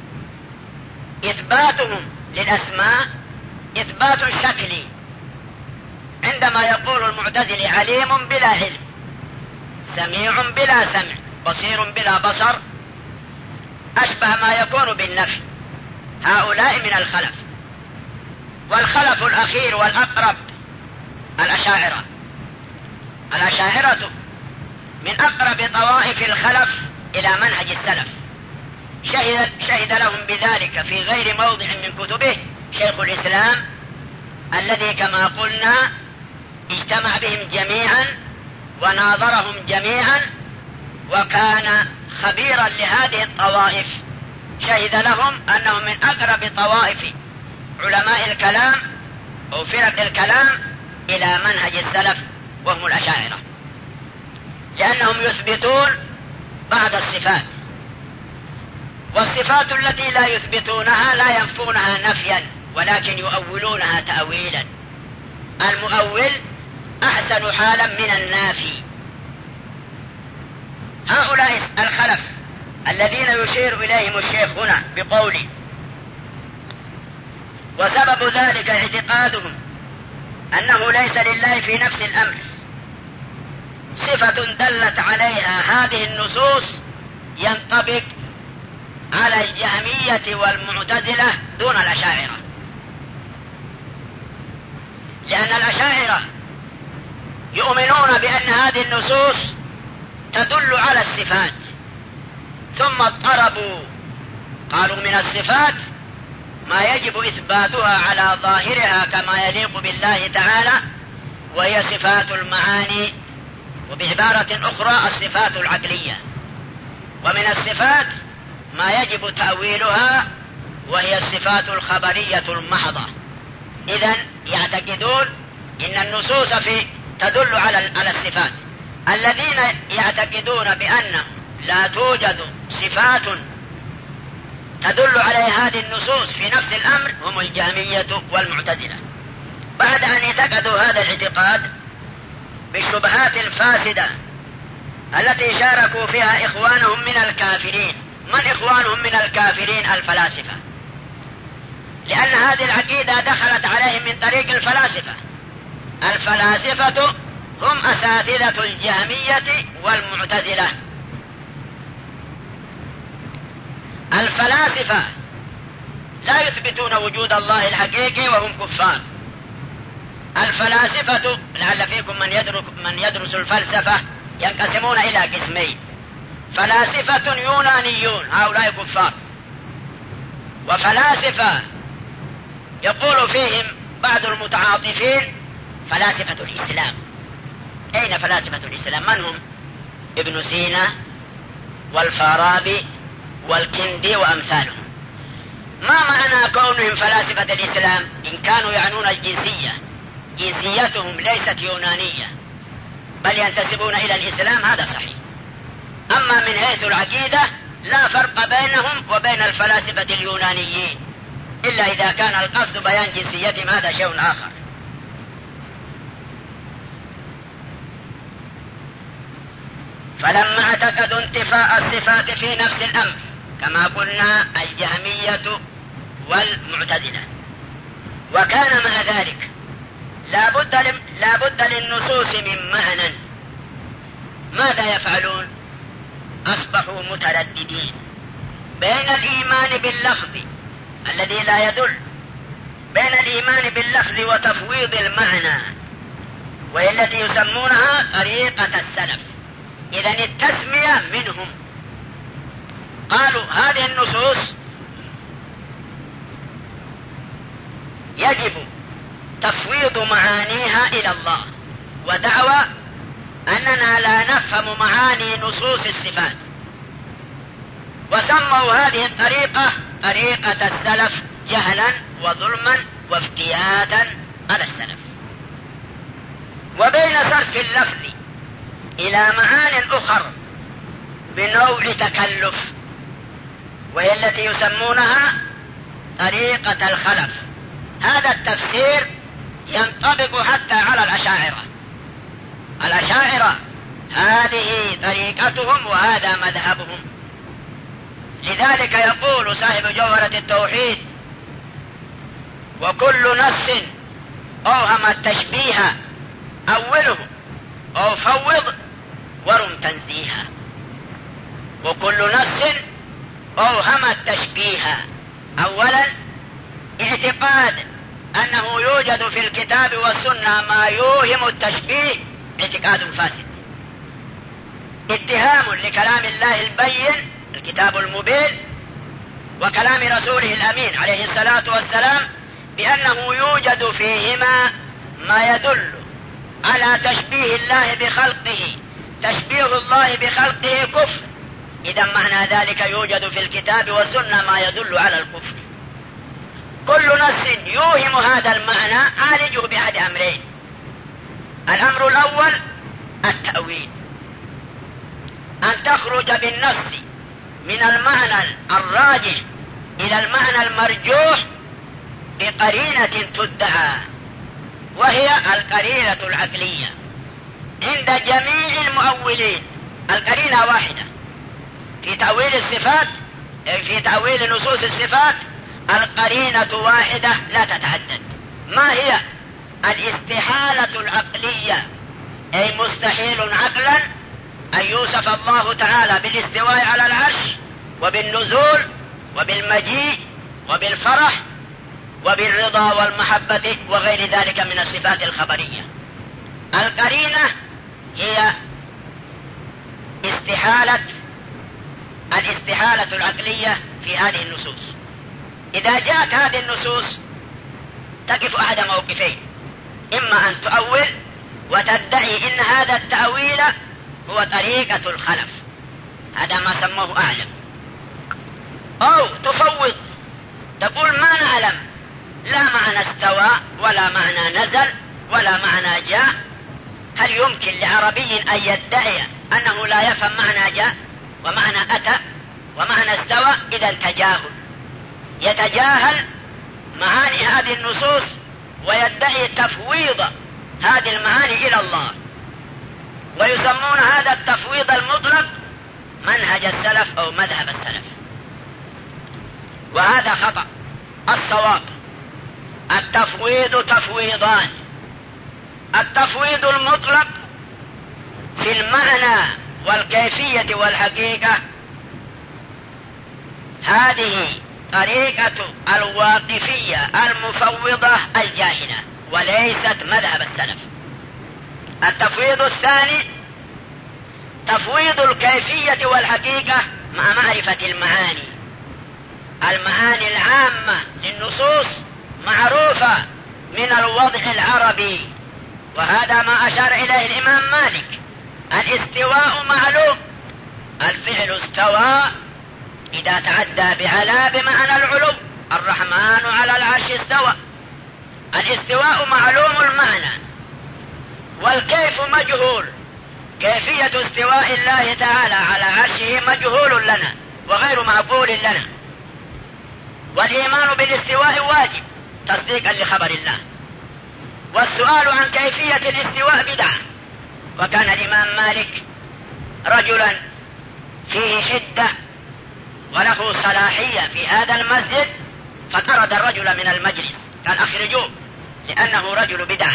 إثباتهم للأسماء إثبات شكلي، عندما يقول المعتزلي عليم بلا علم، سميع بلا سمع، بصير بلا بصر، أشبه ما يكون بالنفي. هؤلاء من الخلف. والخلف الأخير والأقرب الأشاعرة. الأشاعرة من أقرب طوائف الخلف إلى منهج السلف، شهد, شهد لهم بذلك في غير موضع من كتبه شيخ الإسلام، الذي كما قلنا اجتمع بهم جميعا وناظرهم جميعا وكان خبيرا لهذه الطوائف. شهد لهم أنهم من أقرب طوائف علماء الكلام أو فرق الكلام إلى منهج السلف، وهم الأشاعرة، لأنهم يثبتون بعض الصفات، والصفات التي لا يثبتونها لا ينفونها نفيا ولكن يؤولونها تأويلا. المؤول أحسن حالا من النافي. هؤلاء الخلف الذين يشير إليهم الشيخ هنا بقوله: وسبب ذلك اعتقادهم أنه ليس لله في نفس الأمر صفة دلت عليها هذه النصوص، ينطبق على الجهمية والمعتزلة دون الأشاعرة، لأن الأشاعرة يؤمنون بأن هذه النصوص تدل على الصفات، ثم اضطربوا قالوا من الصفات ما يجب إثباتها على ظاهرها كما يليق بالله تعالى، وهي صفات المعاني، وبعبارة أخرى الصفات العقلية. ومن الصفات ما يجب تأويلها وهي الصفات الخبرية المحضة. إذن يعتقدون إن النصوص في تدل على على الصفات. الذين يعتقدون بأن لا توجد صفات تدل على هذه النصوص في نفس الأمر هم الجهمية والمعتزلة. بعد أن اعتقدوا هذا الاعتقاد بالشبهات الفاسدة التي شاركوا فيها إخوانهم من الكافرين. من إخوانهم من الكافرين؟ الفلاسفة، لأن هذه العقيدة دخلت عليهم من طريق الفلاسفة. الفلاسفة هم أساتذة الجهمية والمعتزلة. الفلاسفة لا يثبتون وجود الله الحقيقي وهم كفار. الفلاسفة لعل فيكم من يدرس, من يدرس الفلسفة ينقسمون إلى قسمين: فلاسفة يونانيون هؤلاء كفار، وفلاسفة يقول فيهم بعض المتعاطفين فلاسفة الإسلام. أين فلاسفة الإسلام؟ من هم؟ ابن سينا والفارابي والكندي وأمثالهم. ما معنى كونهم فلاسفة الإسلام؟ إن كانوا يعنون الجنسية، جنسيتهم ليست يونانية بل ينتسبون إلى الإسلام، هذا صحيح. أما من حيث العقيدة لا فرق بينهم وبين الفلاسفة اليونانيين، إلا إذا كان القصد بيان جنسيتهم، هذا شيء آخر. فلما اعتقدوا انتفاء الصفات في نفس الأمر كما قلنا الجهمية والمعتزلة، وكان مع ذلك لا بد لا بد للنصوص من معنى، ماذا يفعلون؟ أصبحوا مترددين بين الإيمان باللفظ الذي لا يدل، بين الإيمان باللفظ وتفويض المعنى، وهي التي يسمونها طريقة السلف. إذن التسمية منهم. قالوا هذه النصوص يجب تفويض معانيها إلى الله، ودعوى أننا لا نفهم معاني نصوص الصفات، وسموا هذه الطريقة طريقة السلف جهلا وظلما وافتياتا على السلف. وبين صرف اللفظ إلى معان أخر بنوع تكلف، وهي التي يسمونها طريقة الخلف. هذا التفسير ينطبق حتى على الأشاعرة. الأشاعرة هذه طريقتهم وهذا مذهبهم. لذلك يقول صاحب جوهرة التوحيد: وكل نص أوهم التشبيه أوله أو فوض ورم تنزيها. وكل نص أوهم التشبيه، أولا اعتقاد أنه يوجد في الكتاب والسنة ما يوهم التشبيه اعتقاد فاسد، اتهام لكلام الله البين الكتاب المبين وكلام رسوله الأمين عليه الصلاة والسلام بأنه يوجد فيهما ما يدل على تشبيه الله بخلقه، تشبيه الله بخلقه كفر. إذا معنى ذلك يوجد في الكتاب والسنة ما يدل على الكفر. كل نص يوهم هذا المعنى عالجه بأحد أمرين: الأمر الأول التأويل، أن تخرج بالنص من المعنى الراجح إلى المعنى المرجوح بقرينة تدعى، وهي القرينة العقلية. عند جميع المؤولين القرينة واحدة في تأويل الصفات، في تأويل نصوص الصفات القرينة واحدة لا تتعدد. ما هي؟ الاستحالة العقلية، أي مستحيل عقلا أن يوصف الله تعالى بالاستواء على العرش وبالنزول وبالمجيء وبالفرح وبالرضا والمحبة وغير ذلك من الصفات الخبرية. القرينة هي استحالة الاستحالة العقلية في هذه النصوص. إذا جاءت هذه النصوص تقف أحد موقفين: إما أن تؤول وتدعي إن هذا التأويل هو طريقة الخلف، هذا ما سموه أعلم، أو تفوض تقول ما نعلم لا معنى استوى ولا معنى نزل ولا معنى جاء، هل يمكن لعربي أن يدعي أنه لا يفهم معنى جاء ومعنى أتى ومعنى استوى؟ إذا تجاهل، يتجاهل معاني هذه النصوص ويدعي تفويض هذه المعاني إلى الله، ويسمون هذا التفويض المطلق منهج السلف أو مذهب السلف، وهذا خطأ. الصواب التفويض تفويضان: التفويض المطلق في المعنى والكيفية والحقيقة، هذه طريقة الواقفية المفوضة الجاهلة وليست مذهب السلف. التفويض الثاني تفويض الكيفية والحقيقة مع معرفة المعاني. المعاني العامة للنصوص معروفة من الوضع العربي، وهذا ما أشار إليه الإمام مالك: الاستواء معلوم، الفعل استوى إذا تعدى بعلى بمعنى العلو، الرحمن على العرش استوى. الاستواء معلوم المعنى، والكيف مجهول، كيفية استواء الله تعالى على عرشه مجهول لنا وغير معقول لنا. والإيمان بالاستواء واجب تصديقا لخبر الله، والسؤال عن كيفية الاستواء بدعة. وكان الإمام مالك رجلا فيه حدة وله صلاحية في هذا المسجد، فطرد الرجل من المجلس، قال أخرجوه لأنه رجل بدعة.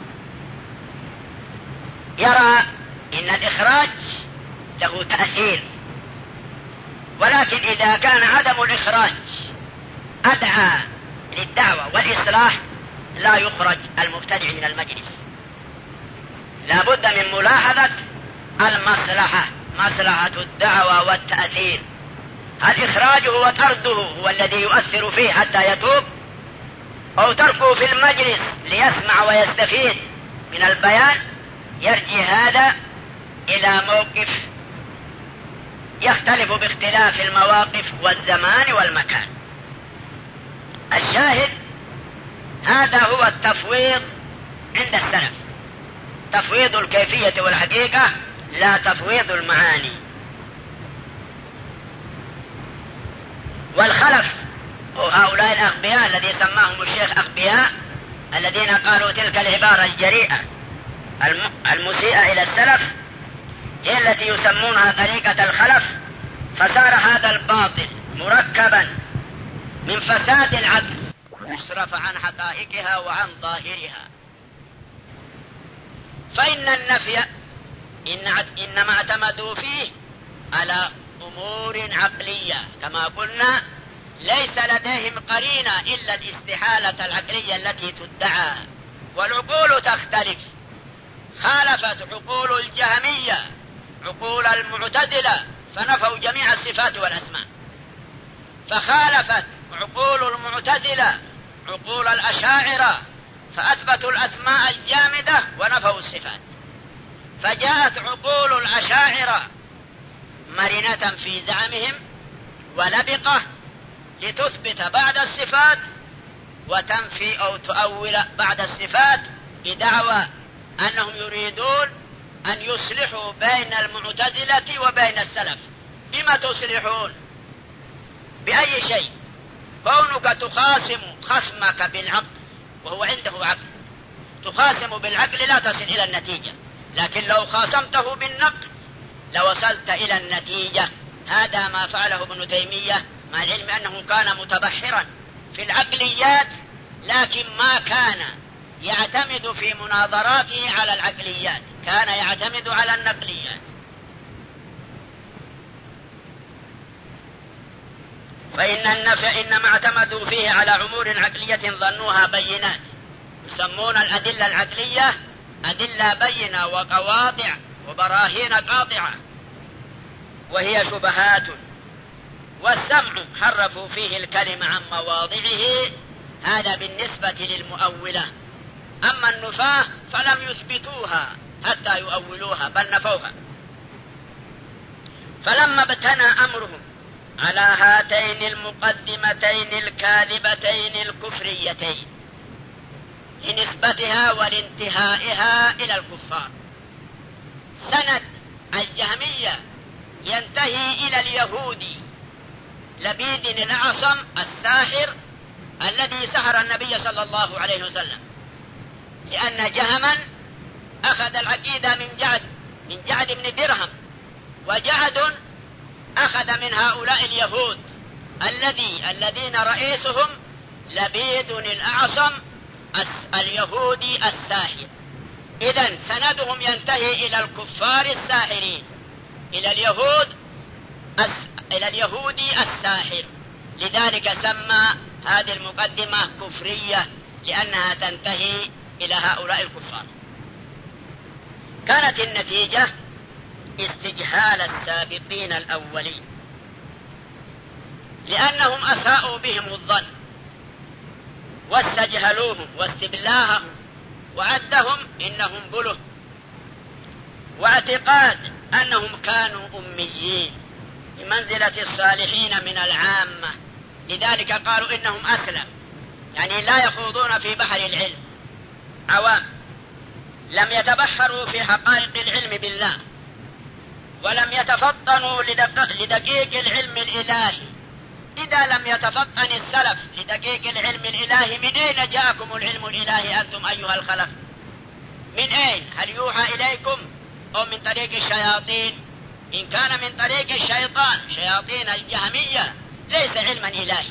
يرى إن الإخراج له تأثير، ولكن إذا كان عدم الإخراج أدعى للدعوة والإصلاح لا يخرج المبتدع من المجلس. لا بد من ملاحظة المصلحة، مصلحة الدعوة والتأثير. هل إخراجه وطرده هو الذي يؤثر فيه حتى يتوب، أو تركه في المجلس ليسمع ويستفيد من البيان؟ يرجع هذا إلى موقف يختلف باختلاف المواقف والزمان والمكان. الشاهد هذا هو التفويض عند السلف، تفويض الكيفية والحقيقة لا تفويض المعاني. والخلف وهؤلاء الأغبياء الذي سماهم الشيخ أغبياء، الذين قالوا تلك العبارة الجريئة المسيئة إلى السلف هي التي يسمونها طريقة الخلف، فصار هذا الباطل مركبا من فساد العقل يصرف عن حقائقها وعن ظاهرها. فإن النفي إن إنما اعتمدوا فيه على أمور عقلية كما قلنا، ليس لديهم قرينة إلا الاستحالة العقلية التي تدعى، والعقول تختلف. خالفت عقول الجهمية عقول المعتزلة فنفوا جميع الصفات والأسماء، فخالفت عقول المعتزلة عقول الأشاعرة فأثبتوا الأسماء الجامدة ونفوا الصفات. فجاءت عقول الأشاعرة مرنة في زعمهم ولبقة لتثبت بعد الصفات وتنفي أو تؤول بعد الصفات، بدعوى أنهم يريدون أن يصلحوا بين المعتزلة وبين السلف. بما تصلحون؟ بأي شيء؟ كونك تخاصم خصمك بالعقل وهو عنده عقل، تخاصم بالعقل لا تصل إلى النتيجة، لكن لو خاصمته بالنقل لوصلت إلى النتيجة. هذا ما فعله ابن تيمية، مع العلم أنه كان متبحرا في العقليات، لكن ما كان يعتمد في مناظراته على العقليات، كان يعتمد على النقليات. فإن النفي إنما اعتمدوا فيه على أمور عقلية ظنوها بينات، يسمون الأدلة العقلية أدلة بينة وقواطع وبراهين قاطعة، وهي شبهات. والسمع حرفوا فيه الكلمة عن مواضعه، هذا بالنسبة للمؤولة. أما النفاة فلم يثبتوها حتى يؤولوها بل نفوها. فلما ابتنى أمرهم على هاتين المقدمتين الكاذبتين الكفريتين لنسبتها ولانتهائها إلى الكفار، سند الجهمية ينتهي إلى اليهودي لبيد الأعصم الساحر الذي سحر النبي صلى الله عليه وسلم، لأن جهما أخذ العقيدة من جعد من جعد بن درهم، وجعد أخذ من هؤلاء اليهود الذي الذين رئيسهم لبيد الأعصم اليهودي الساحر. إذن سندهم ينتهي إلى الكفار الساحرين، إلى اليهود إلى اليهودي الساحر. لذلك سمى هذه المقدمة كفرية، لأنها تنتهي إلى هؤلاء الكفار. كانت النتيجة استجهال السابقين الأولين، لأنهم أساءوا بهم الظن واستجهلوهم واستبلاههم وعدهم إنهم بله، واعتقاد أنهم كانوا أميين بمنزلة الصالحين من العامة. لذلك قالوا إنهم أسلم، يعني لا يخوضون في بحر العلم، عوام لم يتبحروا في حقائق العلم بالله، ولم يتفطنوا لدقيق العلم الإلهي. إذا لم يتفطن السلف لدقيق العلم الإلهي، من أين جاءكم العلم الإلهي أنتم أيها الخلف؟ من أين؟ هل يوحى إليكم أو من طريق الشياطين؟ إن كان من طريق الشيطان شياطين الجهمية ليس علما إلهي.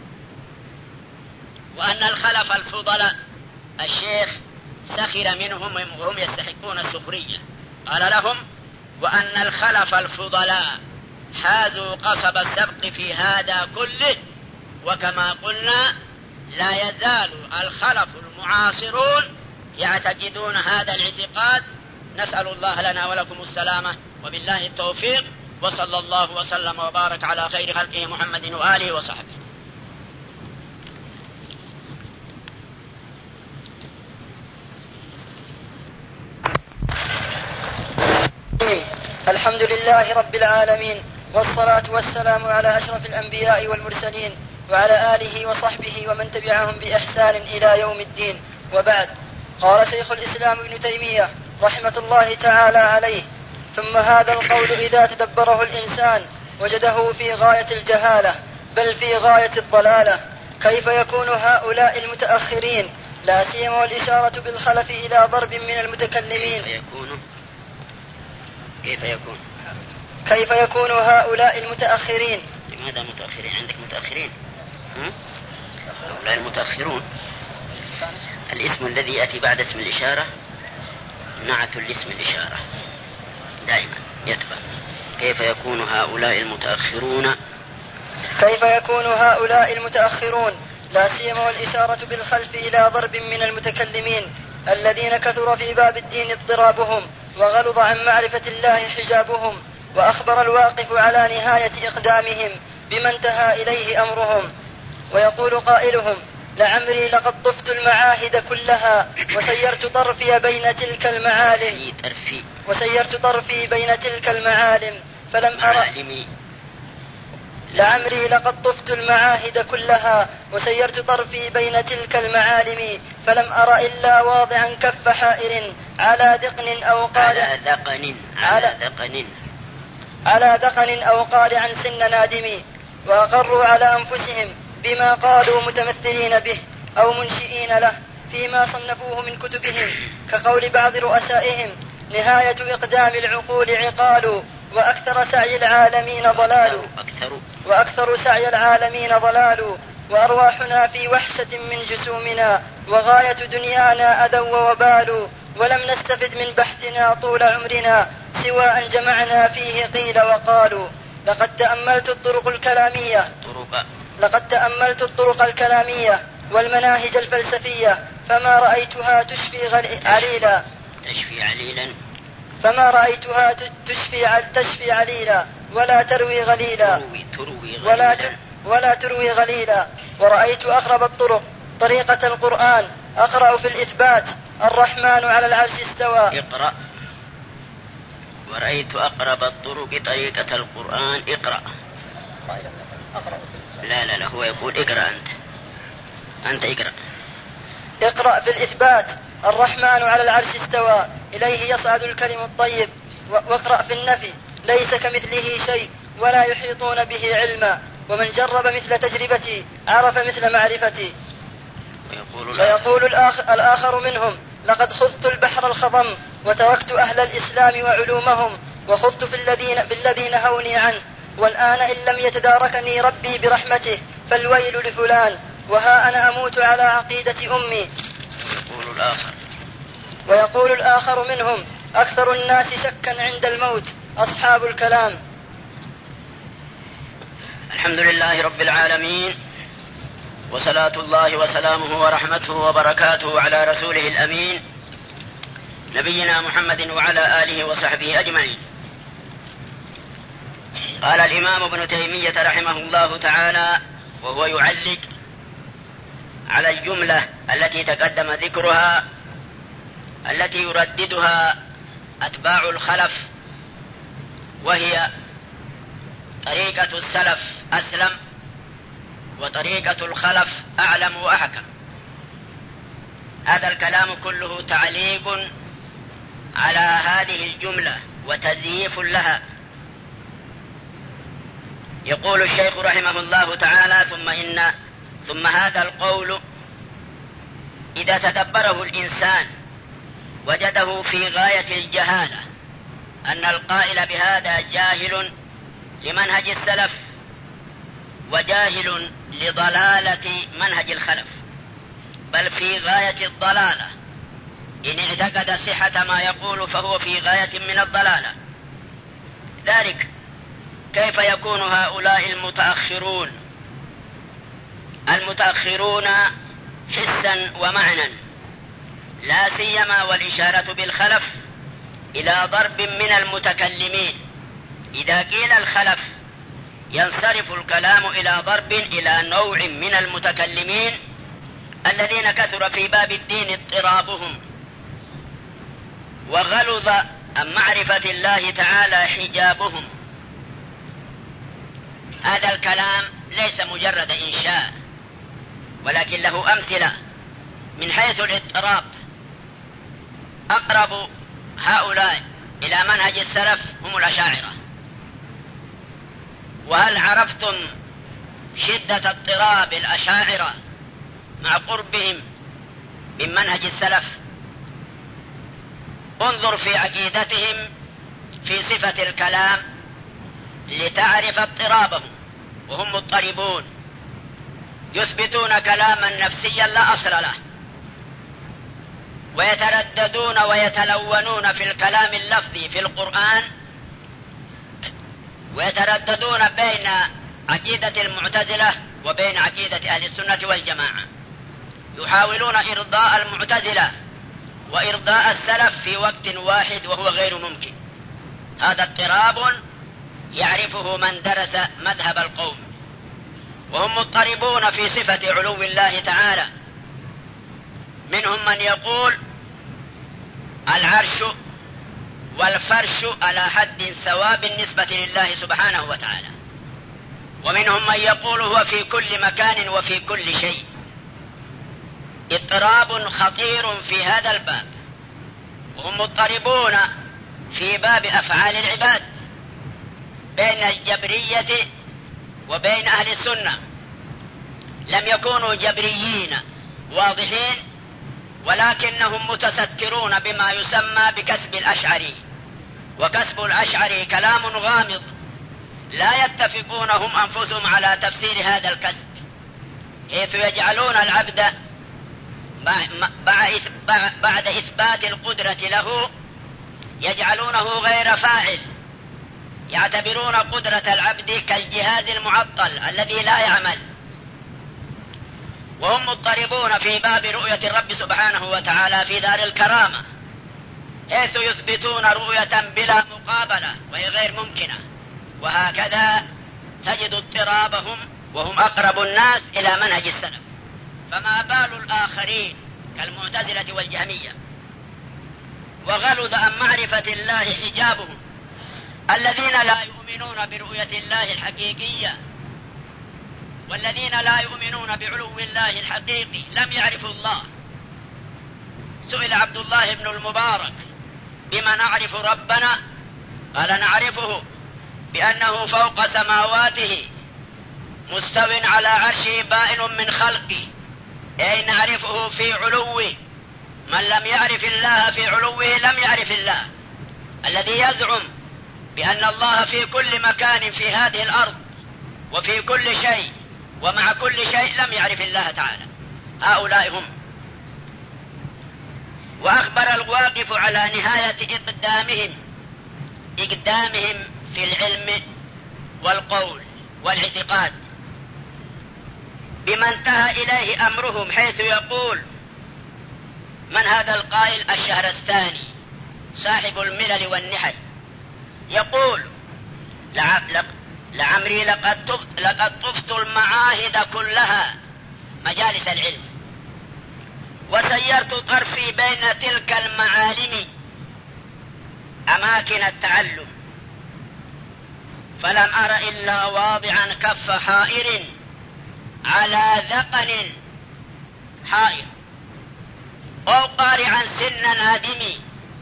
وأن الخلف الفضلاء الشيخ سخر منهم وهم يستحقون السخرية، قال لهم: وأن الخلف الفضلاء حازوا قصب السبق في هذا كله. وكما قلنا لا يزال الخلف المعاصرون يعتقدون هذا الاعتقاد. نسأل الله لنا ولكم السلامة، وبالله التوفيق، وصلى الله وسلم وبارك على خير خلقه محمد وآله وصحبه. الحمد لله رب العالمين، والصلاة والسلام على أشرف الأنبياء والمرسلين، وعلى آله وصحبه ومن تبعهم بإحسان إلى يوم الدين، وبعد. قال شيخ الإسلام ابن تيمية رحمة الله تعالى عليه: ثم هذا القول إذا تدبره الإنسان وجده في غاية الجهالة، بل في غاية الضلالة. كيف يكون هؤلاء المتأخرين، لا سيما والإشارة بالخلف إلى ضرب من المتكلمين، كيف يكون كيف يكون كيف يكون هؤلاء المتأخرين؟ لماذا متأخرين؟ عندك متأخرين؟ هؤلاء المتأخرون الاسم الذي يأتي بعد اسم الإشارة نعت لاسم الإشارة دائما يتبع. كيف يكون هؤلاء المتأخرون كيف يكون هؤلاء المتأخرون لا سيما والإشارة بالخلف إلى ضرب من المتكلمين الذين كثر في باب الدين اضطرابهم، وغلظ عن معرفة الله حجابهم، وأخبر الواقف على نهاية إقدامهم بما انتهى إليه أمرهم. ويقول قائلهم: لعمري لقد طفت المعاهد كلها وسيرت طرفي بين تلك المعالم وسيرت طرفي بين تلك المعالم فلم أرى لعمري لقد طفت المعاهد كلها وسيرت طرفي بين تلك المعالم فلم أرى إلا واضعا كف حائر على دقن أو قارع على ذقن على ذقن على ذقن أو قارعا سن نادم. وأقروا على أنفسهم بما قالوا متمثلين به أو منشئين له فيما صنفوه من كتبهم، كقول بعض رؤسائهم: نهاية إقدام العقول عقال، وأكثر سعي العالمين ضلال وأكثر سعي العالمين ضلال وأرواحنا في وحشة من جسومنا، وغاية دنيانا أذى ووبال، ولم نستفد من بحثنا طول عمرنا سوى أن جمعنا فيه قيل وقالوا. لقد تأملت الطرق الكلامية لقد تأملت الطرق الكلامية والمناهج الفلسفية فما رأيتها تشفي عليلا تشفي عليلا فما رأيتها تشفي تشفي عليلا ولا تروي غليلا تروي تروي ولا ولا تروي غليلا. ورأيت أقرب الطرق طريقة القرآن أقرأ في الإثبات: الرحمن على العرش استوى. اقرأ. ورأيت أقرب الطرق طريقة القرآن. اقرأ. لا لا لا هو يقول اقرأ أنت أنت اقرأ. اقرأ في الإثبات: الرحمن على العرش استوى، إليه يصعد الكلم الطيب واقرأ في النفي ليس كمثله شيء ولا يحيطون به علما، ومن جرب مثل تجربتي عرف مثل معرفتي. ويقول الآخر, الآخر منهم لقد خضت البحر الخضم وتركت أهل الإسلام وعلومهم وخضت في الذين, في الذين نهوني عنه، والآن إن لم يتداركني ربي برحمته فالويل لفلان، وها أنا أموت على عقيدة أمي. ويقول الآخر, ويقول الآخر منهم أكثر الناس شكا عند الموت أصحاب الكلام. الحمد لله رب العالمين، وصلاة الله وسلامه ورحمته وبركاته على رسوله الأمين نبينا محمد وعلى آله وصحبه أجمعين. قال الإمام ابن تيمية رحمه الله تعالى وهو يعلق على الجملة التي تقدم ذكرها التي يرددها أتباع الخلف، وهي طريقة السلف أسلم وطريقة الخلف أعلم وأحكم. هذا الكلام كله تعليق على هذه الجملة وتزييف لها. يقول الشيخ رحمه الله تعالى ثم إن ثم هذا القول إذا تدبره الإنسان وجده في غاية الجهالة، أن القائل بهذا جاهل لمنهج السلف وجاهل لضلالة منهج الخلف، بل في غاية الضلالة. إن اعتقد صحة ما يقول فهو في غاية من الضلالة. ذلك كيف يكون هؤلاء المتأخرون المتأخرون حسا ومعنى، لا سيما والإشارة بالخلف إلى ضرب من المتكلمين. إذا قيل الخلف ينصرف الكلام إلى ضرب إلى نوع من المتكلمين الذين كثر في باب الدين اضطرابهم وغلظ عن معرفة الله تعالى حجابهم. هذا الكلام ليس مجرد إنشاء، ولكن له أمثلة من حيث الاضطراب. أقرب هؤلاء إلى منهج السلف هم الأشاعرة. وهل عرفتم شدة اضطراب الأشاعرة مع قربهم من منهج السلف؟ انظر في عقيدتهم في صفة الكلام لتعرف اضطرابهم، وهم مضطربون يثبتون كلاما نفسيا لا أصل له، ويترددون ويتلونون في الكلام اللفظي في القرآن، ويترددون بين عقيدة المعتزلة وبين عقيدة أهل السنة والجماعة، يحاولون إرضاء المعتزلة وإرضاء السلف في وقت واحد وهو غير ممكن. هذا اضطراب يعرفه من درس مذهب القوم. وهم مضطربون في صفة علو الله تعالى. منهم من يقول العرش والفرش على حد سواء بالنسبة لله سبحانه وتعالى، ومنهم من يقول هو في كل مكان وفي كل شيء. اضطراب خطير في هذا الباب. وهم مضطربون في باب أفعال العباد بين الجبرية وبين أهل السنة. لم يكونوا جبريين واضحين، ولكنهم متسترون بما يسمى بكسب الأشعري. وكسب الأشعري كلام غامض لا يتفقون هم أنفسهم على تفسير هذا الكسب، حيث يجعلون العبد بعد إثبات القدرة له يجعلونه غير فاعل، يعتبرون قدرة العبد كالجهاز المعطل الذي لا يعمل. وهم مضطربون في باب رؤية الرب سبحانه وتعالى في دار الكرامة، حيث يثبتون رؤية بلا مقابلة وهي غير ممكنة. وهكذا تجد اضطرابهم وهم أقرب الناس إلى منهج السلف. فما بال الآخرين كالمعتزلة والجهمية؟ وغلظ عن معرفة الله حجابهم الذين لا يؤمنون برؤية الله الحقيقية، والذين لا يؤمنون بعلو الله الحقيقي لم يعرفوا الله. سئل عبد الله بن المبارك بما نعرف ربنا؟ قال نعرفه بأنه فوق سماواته مستو على عرشه بائن من خلقه، أي نعرفه في علوه. من لم يعرف الله في علوه لم يعرف الله. الذي يزعم بأن الله في كل مكان في هذه الأرض وفي كل شيء ومع كل شيء لم يعرف الله تعالى، هؤلاء هم. وأخبر الواقف على نهاية إقدامهم إقدامهم في العلم والقول والاعتقاد بما انتهى إليه أمرهم، حيث يقول: من هذا القائل؟ الشهرستاني صاحب الملل والنحل، يقول: لعمري لقد طفت, لقد طفت المعاهد كلها مجالس العلم، وسيرت طرفي بين تلك المعالم أماكن التعلم، فلم أر إلا واضعا كف حائر على ذقن حائر، أو قارعا سن نادم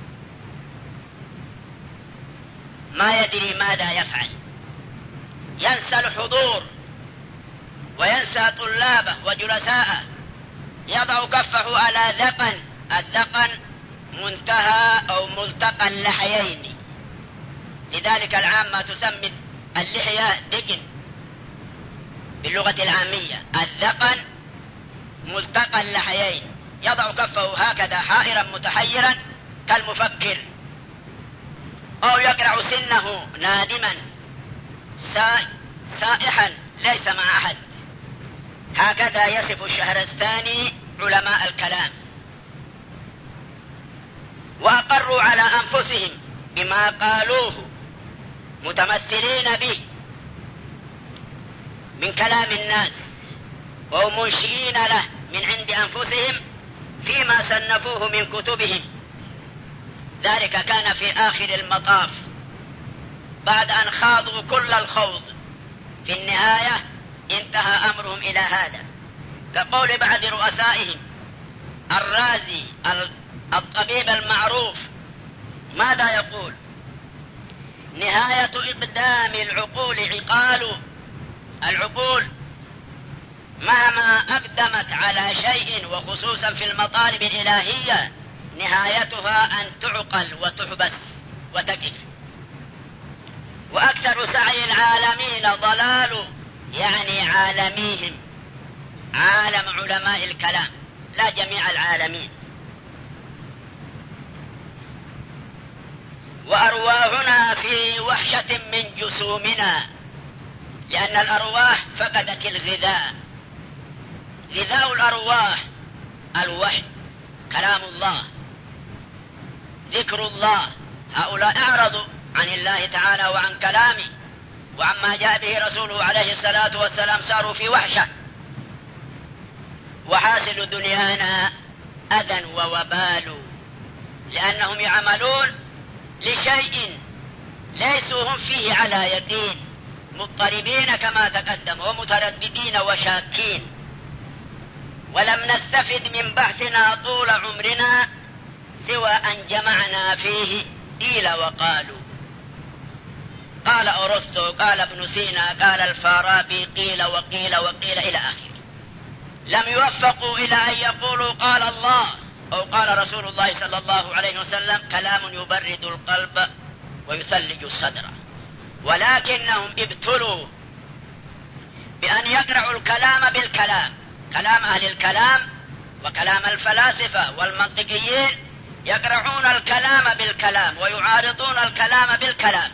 ما يدري ماذا يفعل، ينسى الحضور وينسى طلابه وجلساءه، يضع كفه على ذقن، الذقن منتهى أو ملتقى اللحيين، لذلك العامة تسمي اللحية دقن باللغة العامية، الذقن ملتقى اللحيين، يضع كفه هكذا حائرا متحيرا كالمفكر، أو يقرع سنه نادما سائحا ليس مع أحد. هكذا يصف الشهرستاني علماء الكلام. وأقروا على أنفسهم بما قالوه متمثلين به من كلام الناس، ومنشئين له من عند أنفسهم فيما صنفوه من كتبهم. ذلك كان في آخر المطاف بعد أن خاضوا كل الخوض. في النهاية انتهى أمرهم إلى هذا، كقول بعض رؤسائهم الرازي الطبيب المعروف، ماذا يقول؟ نهاية إقدام العقول عقال، العقول مهما أقدمت على شيء وخصوصا في المطالب الإلهية نهايتها أن تعقل وتحبس وتكف. وأكثر سعي العالمين ضلال، يعني عالميهم، عالم علماء الكلام لا جميع العالمين. وأرواحنا في وحشة من جسومنا، لأن الأرواح فقدت الغذاء. غذاء الأرواح الوحي، كلام الله، ذكر الله. هؤلاء أعرضوا عن الله تعالى وعن كلامه وعما جاء به رسوله عليه الصلاة والسلام، صاروا في وحشة. وحاصل دنيانا أذى ووبال، لأنهم يعملون لشيء ليسوا هم فيه على يقين، مضطربين كما تقدم ومترددين وشاكين. ولم نستفد من بحثنا طول عمرنا سوى أن جمعنا فيه قيل وقالوا. قال أرسطو، قال ابن سينا، قال الفارابي، قيل وقيل وقيل إلى آخره. لم يوفقوا إلى أن يقولوا قال الله أو قال رسول الله صلى الله عليه وسلم، كلام يبرد القلب ويثلج الصدر. ولكنهم ابتلوا بأن يقرعوا الكلام بالكلام، كلام أهل الكلام وكلام الفلاسفة والمنطقيين، يقرعون الكلام بالكلام ويعارضون الكلام بالكلام.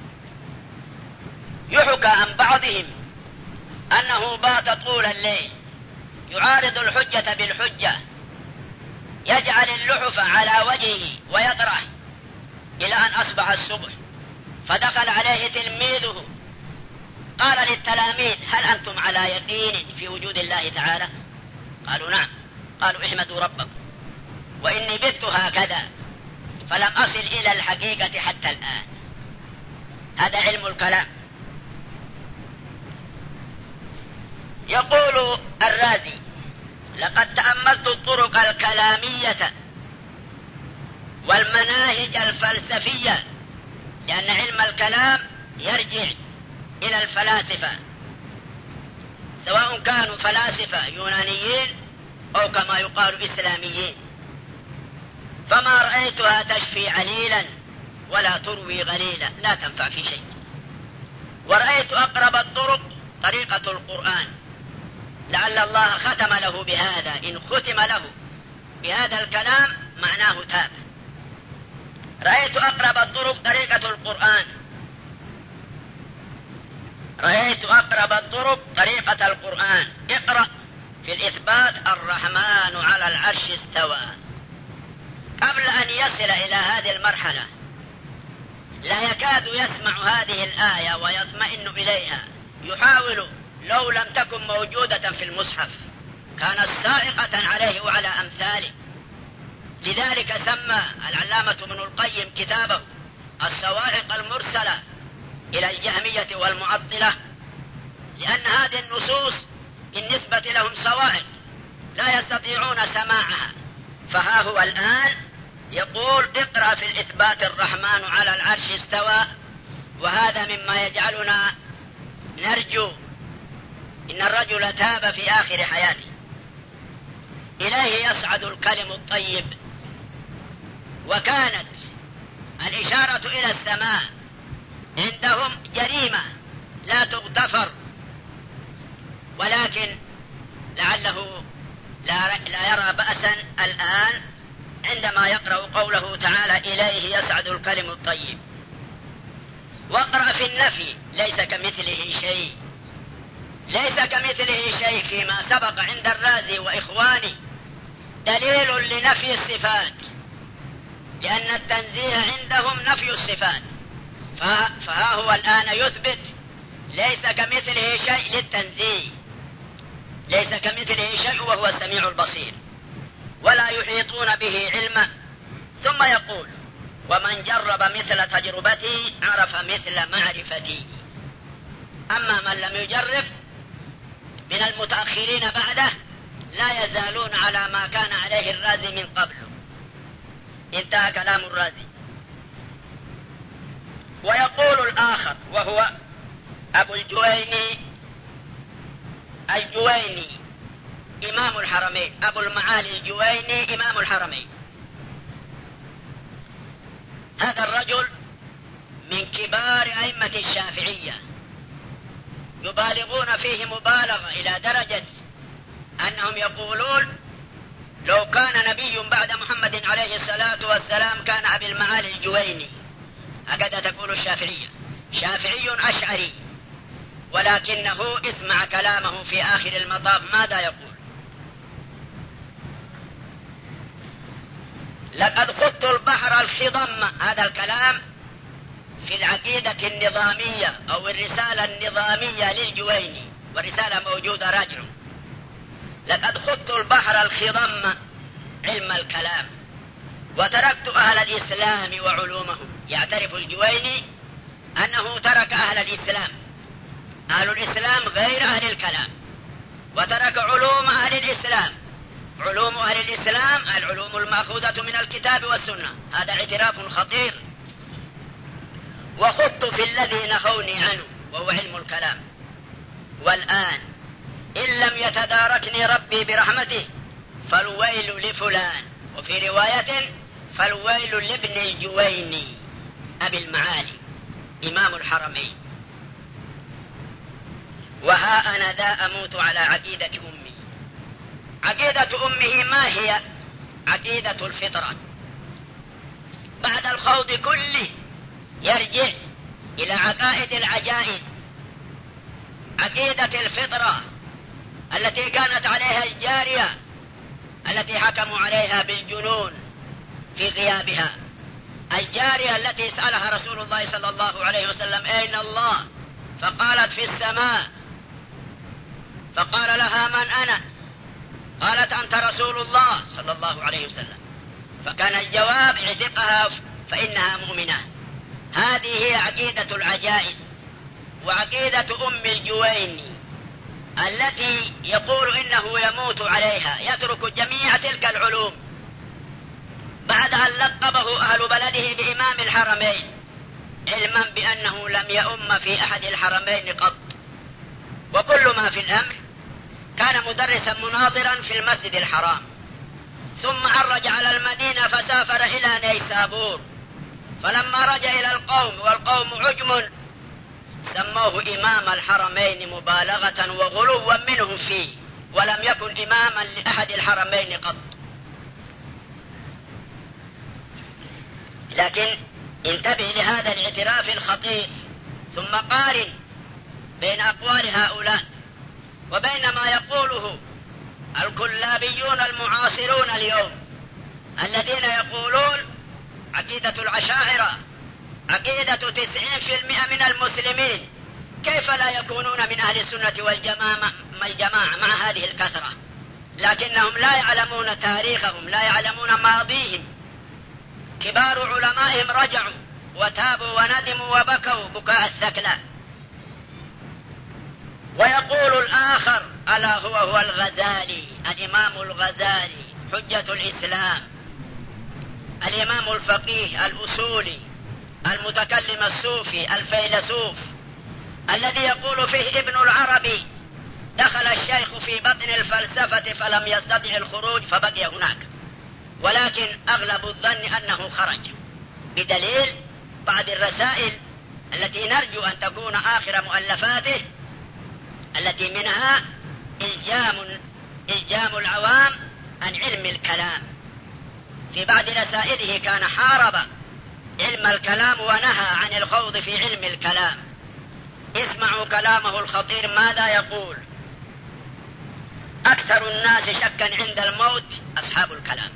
يحكى عن بعضهم أنه بات طول الليل يعارض الحجة بالحجة، يجعل اللحف على وجهه ويطرح إلى أن أصبح الصبح. فدخل عليه تلميذه قال للتلاميذ: هل أنتم على يقين في وجود الله تعالى؟ قالوا: نعم. قالوا: احمدوا ربكم، وإني بت هكذا فلم أصل إلى الحقيقة حتى الآن. هذا علم الكلام. يقول الرازي: لقد تأملت الطرق الكلامية والمناهج الفلسفية، لأن علم الكلام يرجع إلى الفلاسفة، سواء كانوا فلاسفة يونانيين أو كما يقال إسلاميين. فما رأيتها تشفي عليلا ولا تروي غليلا، لا تنفع في شيء. ورأيت أقرب الطرق طريقة القرآن، لعل الله ختم له بهذا، إن ختم له بهذا الكلام معناه تاب. رأيت أقرب الطرق طريقة القرآن، رأيت أقرب الطرق طريقة القرآن. اقرأ في الإثبات الرحمن على العرش استوى. قبل أن يصل إلى هذه المرحلة لا يكاد يسمع هذه الآية ويطمئن إليها، يحاول لو لم تكن موجودة في المصحف كانت صاعقة عليه وعلى أمثاله. لذلك سمى العلامة ابن القيم كتابه الصواعق المرسلة إلى الجهمية والمعطلة، لأن هذه النصوص بالنسبة لهم صواعق لا يستطيعون سماعها. فها هو الآن يقول اقرأ في الإثبات الرحمن على العرش استوى، وهذا مما يجعلنا نرجو إن الرجل تاب في آخر حياته. إليه يصعد الكلم الطيب، وكانت الإشارة إلى السماء عندهم جريمة لا تغتفر، ولكن لعله لا, لا يرى بأسا الآن عندما يقرأ قوله تعالى إليه يصعد الكلم الطيب. واقرأ في النفي ليس كمثله شيء، ليس كمثله شيء فيما سبق عند الرازي وإخواني دليل لنفي الصفات، لأن التنزيه عندهم نفي الصفات. فها هو الآن يثبت ليس كمثله شيء للتنزيه، ليس كمثله شيء وهو السميع البصير، ولا يحيطون به علما. ثم يقول ومن جرب مثل تجربتي عرف مثل معرفتي. أما من لم يجرب من المتأخرين بعده لا يزالون على ما كان عليه الرازي من قبل. انتهى كلام الرازي. ويقول الآخر وهو أبو الجويني الجويني إمام الحرمين، أبو المعالي الجويني إمام الحرمين. هذا الرجل من كبار أئمة الشافعية، يبالغون فيه مبالغة إلى درجة أنهم يقولون لو كان نبي بعد محمد عليه الصلاة والسلام كان أبي المعالي الجويني. هكذا تقول الشافعية، شافعي أشعري، ولكنه اسمع كلامه في آخر المطاف ماذا يقول: لقد خضت البحر الخضم. هذا الكلام في العقيدة النظامية أو الرسالة النظامية للجويني، والرسالة موجودة راجعوا. لقد خضت البحر الخضم علم الكلام وتركت أهل الإسلام وعلومهم. يعترف الجويني أنه ترك أهل الإسلام، أهل الإسلام غير أهل الكلام، وترك علوم أهل الإسلام. علوم أهل الإسلام العلوم المأخوذة من الكتاب والسنة. هذا اعتراف خطير. وخضت في الذي نهوني عنه وهو علم الكلام. والآن إن لم يتداركني ربي برحمته فالويل لفلان، وفي رواية فالويل لابن الجويني أبي المعالي إمام الحرمين. وها أنا ذا أموت على عقيدة أمي. عقيدة أمه ما هي؟ عقيدة الفطرة. بعد الخوض كله يرجع إلى عقائد العجائز. عقيدة الفطرة التي كانت عليها الجارية التي حكموا عليها بالجنون في غيابها، الجارية التي سألها رسول الله صلى الله عليه وسلم أين الله؟ فقالت في السماء. فقال لها من أنا؟ قالت أنت رسول الله صلى الله عليه وسلم. فكان الجواب اعتقها فإنها مؤمنة. هذه هي عقيدة العجائز. وعقيدة أم الجويني التي يقول إنه يموت عليها، يترك جميع تلك العلوم بعد أن لقبه أهل بلده بإمام الحرمين، علما بأنه لم يؤم في أحد الحرمين قط، وكل ما في الأمر كان مدرسا مناظرا في المسجد الحرام، ثم عرج على المدينة فسافر إلى نيسابور، فلما رجع إلى القوم والقوم عجم سموه إمام الحرمين مبالغة وغلوا منهم فيه، ولم يكن إماما لأحد الحرمين قط. لكن انتبه لهذا الاعتراف الخطير، ثم قارن بين أقوال هؤلاء وبين ما يقوله الكلابيون المعاصرون اليوم، الذين يقولون عقيدة الأشاعرة عقيدة تسعين في المئة من المسلمين، كيف لا يكونون من أهل السنة والجماعة الجماعة مع هذه الكثرة؟ لكنهم لا يعلمون تاريخهم، لا يعلمون ماضيهم. كبار علمائهم رجعوا وتابوا وندموا وبكوا بكاء الثكلى. ويقول الآخر ألا هو هو الغزالي، الإمام الغزالي حجة الإسلام، الإمام الفقيه الأصولي المتكلم الصوفي الفيلسوف، الذي يقول فيه ابن العربي دخل الشيخ في بطن الفلسفة فلم يستطع الخروج فبقي هناك، ولكن أغلب الظن أنه خرج، بدليل بعض الرسائل التي نرجو أن تكون آخر مؤلفاته، التي منها إلجام, إلجام العوام عن علم الكلام. في بعض رسائله كان حارب علم الكلام ونهى عن الخوض في علم الكلام. اسمعوا كلامه الخطير ماذا يقول: أكثر الناس شكا عند الموت أصحاب الكلام،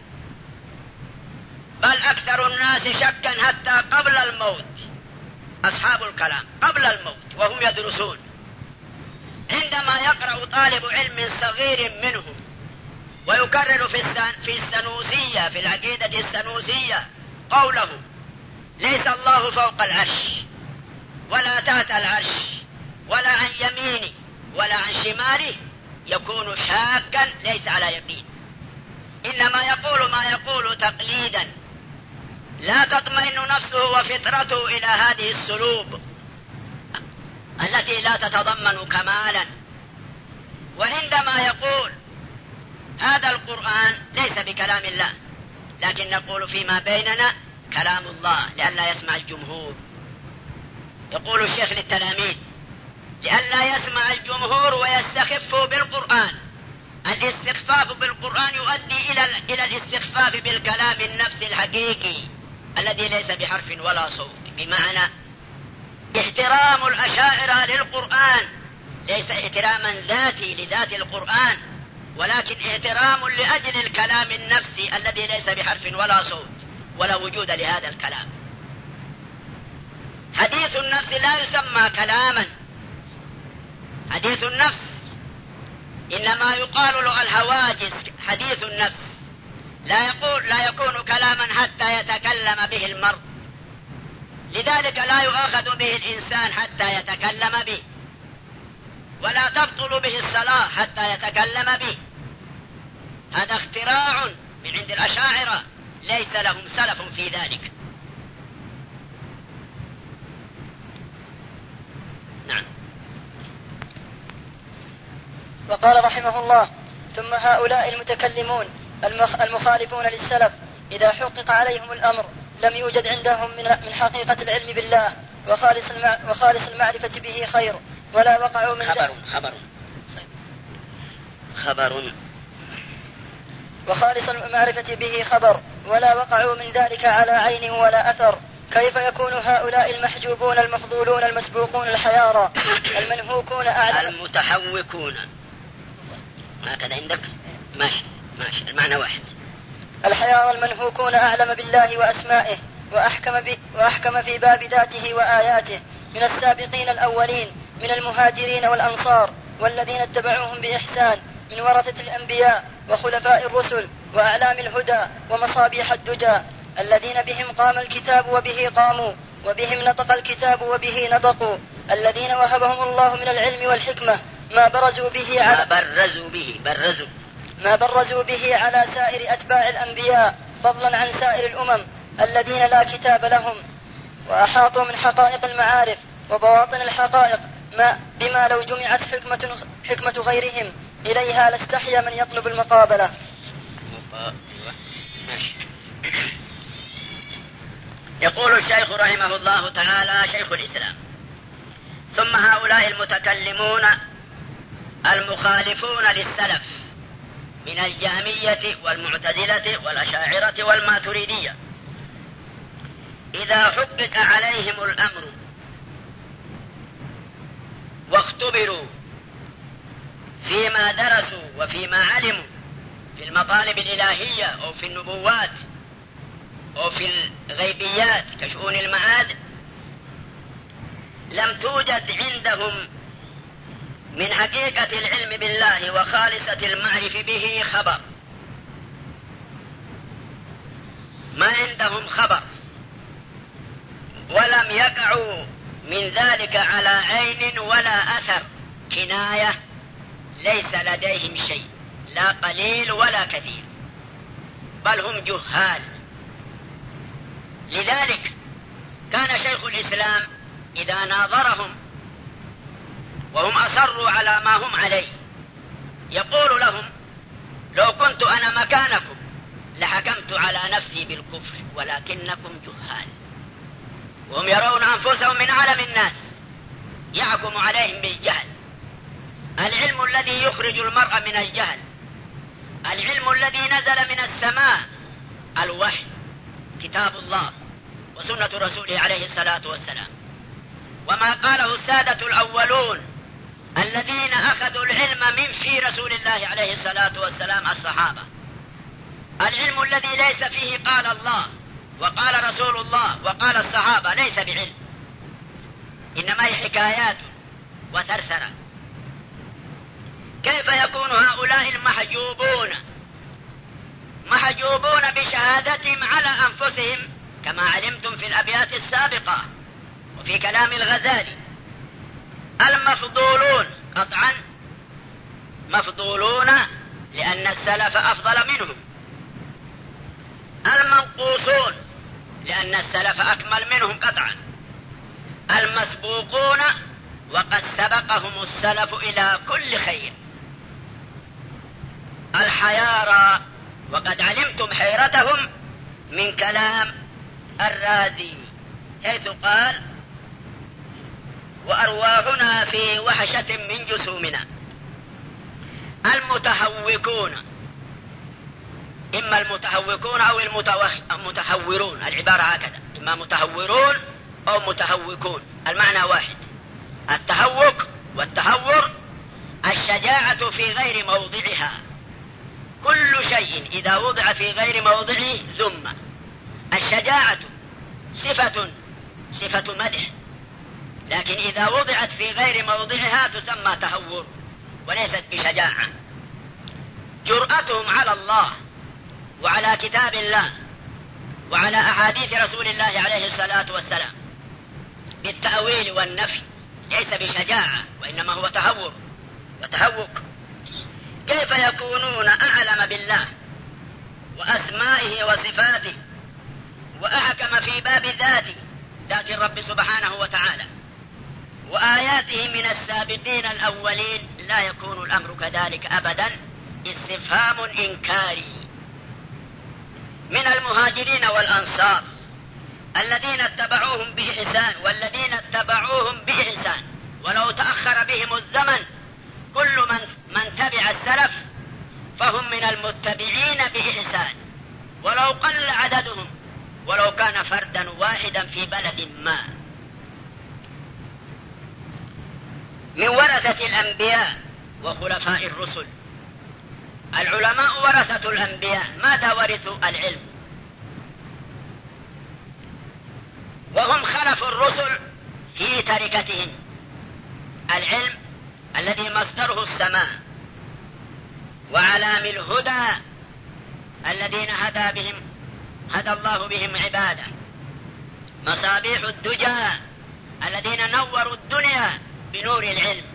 بل أكثر الناس شكا حتى قبل الموت أصحاب الكلام، قبل الموت وهم يدرسون. عندما يقرأ طالب علم صغير منهم ويكرر في السنوسية، في العقيدة السنوسية، قوله ليس الله فوق العرش ولا تحت العرش ولا عن يمينه ولا عن شماله، يكون شاكا ليس على يقين، إنما يقول ما يقول تقليدا، لا تطمئن نفسه وفطرته إلى هذه السلوب التي لا تتضمن كمالا. وعندما يقول هذا القرآن ليس بكلام الله، لكن نقول فيما بيننا كلام الله لئلا يسمع الجمهور. يقول الشيخ للتلاميذ لئلا يسمع الجمهور ويستخفوا بالقرآن. الاستخفاف بالقرآن يؤدي إلى إلى الاستخفاف بالكلام النفسي الحقيقي الذي ليس بحرف ولا صوت، بمعنى احترام الأشاعرة للقرآن ليس احتراما ذاتي لذات القرآن، ولكن احترام لأجل الكلام النفسي الذي ليس بحرف ولا صوت ولا وجود لهذا الكلام. حديث النفس لا يسمى كلاما، حديث النفس إنما يقال له الهواجس حديث النفس، لا يقول لا يكون كلاما حتى يتكلم به المرء، لذلك لا يؤاخذ به الإنسان حتى يتكلم به، ولا تبطل به الصلاة حتى يتكلم به. هذا اختراع من عند الأشاعرة ليس لهم سلف في ذلك. نعم. وقال رحمه الله: ثم هؤلاء المتكلمون المخالفون للسلف إذا حقق عليهم الأمر لم يوجد عندهم من حقيقة العلم بالله وخالص وخالص المعرفة به خير، ولا وقعوا من خبر خبر خبر وخالص المعرفة به خبر ولا وقعوا من ذلك على عين ولا أثر. كيف يكون هؤلاء المحجوبون المفضولون المسبوقون الحيارى المنهوكون أعلم المتحوكون؟ هكذا عندك؟ ماشي ماشي، المعنى واحد. الحيارى المنهوكون أعلم بالله وأسمائه وأحكم, وأحكم في باب ذاته وآياته من السابقين الأولين من المهاجرين والأنصار والذين اتبعوهم بإحسان من ورثة الأنبياء وخلفاء الرسل وأعلام الهدى ومصابيح الدجى الذين بهم قام الكتاب وبه قاموا وبهم نطق الكتاب وبه نطقوا، الذين وهبهم الله من العلم والحكمة ما برزوا به على ما برزوا به برزوا ما برزوا به على سائر أتباع الأنبياء فضلا عن سائر الأمم الذين لا كتاب لهم، وأحاطوا من حقائق المعارف وبواطن الحقائق ما بما لو جمعت حكمة, حكمة غيرهم إليها لاستحيا من يطلب المقابلة. يقول الشيخ رحمه الله تعالى شيخ الإسلام: ثم هؤلاء المتكلمون المخالفون للسلف من الجهمية والمعتزلة والأشاعرة والماتريدية إذا حقق عليهم الأمر واختبروا فيما درسوا وفيما علموا في المطالب الإلهية أو في النبوات أو في الغيبيات كشؤون المعاد، لم توجد عندهم من حقيقة العلم بالله وخالصة المعرفة به خبر، ما عندهم خبر، ولم يقعوا من ذلك على عين ولا أثر، كناية، ليس لديهم شيء، لا قليل ولا كثير، بل هم جهال. لذلك كان شيخ الإسلام إذا ناظرهم وهم أصروا على ما هم عليه يقول لهم: لو كنت أنا مكانكم لحكمت على نفسي بالكفر ولكنكم جهال. وهم يرون أنفسهم من أعلم الناس، يحكم عليهم بالجهل. العلم الذي يخرج المرء من الجهل، العلم الذي نزل من السماء، الوحي، كتاب الله وسنة رسوله عليه الصلاة والسلام، وما قاله السادة الأولون الذين أخذوا العلم من في رسول الله عليه الصلاة والسلام، الصحابة. العلم الذي ليس فيه قال الله وقال رسول الله وقال الصحابة ليس بعلم، إنما هي حكايات وثرثرة. كيف يكون هؤلاء المحجوبون محجوبون بشهادتهم على أنفسهم كما علمتم في الأبيات السابقة وفي كلام الغزالي؟ المفضولون قطعا مفضولون لأن السلف أفضل منهم، المنقوصون لأن السلف أكمل منهم قطعا، المسبوقون وقد سبقهم السلف إلى كل خير، الحيارى وقد علمتم حيرتهم من كلام الرازي حيث قال: وأرواحنا في وحشة من جسومنا. المتهوكون، إما المتهوكون أو المتهورون، العبارة هكذا، إما متهورون أو متهوكون، المعنى واحد. التهوك والتهور الشجاعة في غير موضعها، كل شيء إذا وضع في غير موضعه ذم. الشجاعة صفة صفة مدح، لكن إذا وضعت في غير موضعها تسمى تهور وليست بشجاعة. جرأتهم على الله وعلى كتاب الله وعلى أحاديث رسول الله عليه الصلاة والسلام بالتأويل والنفي ليس بشجاعة وإنما هو تهور وتهوك. كيف يكونون أعلم بالله وأسمائه وصفاته وأحكم في باب ذاته، ذات الرب سبحانه وتعالى، وآياته من السابقين الأولين؟ لا يكون الأمر كذلك أبدا، استفهام إنكاري. من المهاجرين والأنصار الذين اتبعوهم بإحسان والذين اتبعوهم بإحسان ولو تأخر بهم الزمن، كل من, من تبع السلف فهم من المتبعين بإحسان ولو قل عددهم، ولو كان فردا واحدا في بلد ما. من ورثة الأنبياء وخلفاء الرسل، العلماء ورثة الأنبياء، ماذا ورثوا؟ العلم، وهم خلفوا الرسل في تركتهم العلم الذي مصدره السماء، وعلام الهدى الذين هدى بهم هدى الله بهم عباده، مصابيح الدجى الذين نوروا الدنيا بنور العلم،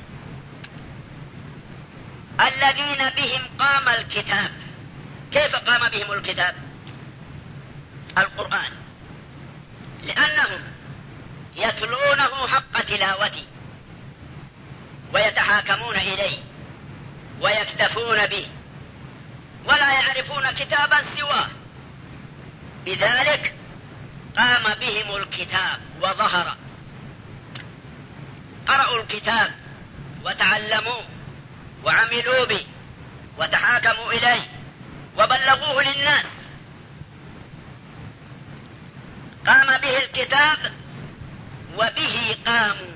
الذين بهم قام الكتاب. كيف قام بهم الكتاب؟ القرآن، لأنهم يتلونه حق تلاوته ويتحاكمون إليه ويكتفون به ولا يعرفون كتابا سواه. بذلك قام بهم الكتاب وظهر، قرأوا الكتاب وتعلموه وعملوا به وتحاكموا إليه وبلغوه للناس. قام به الكتاب وبه قاموا،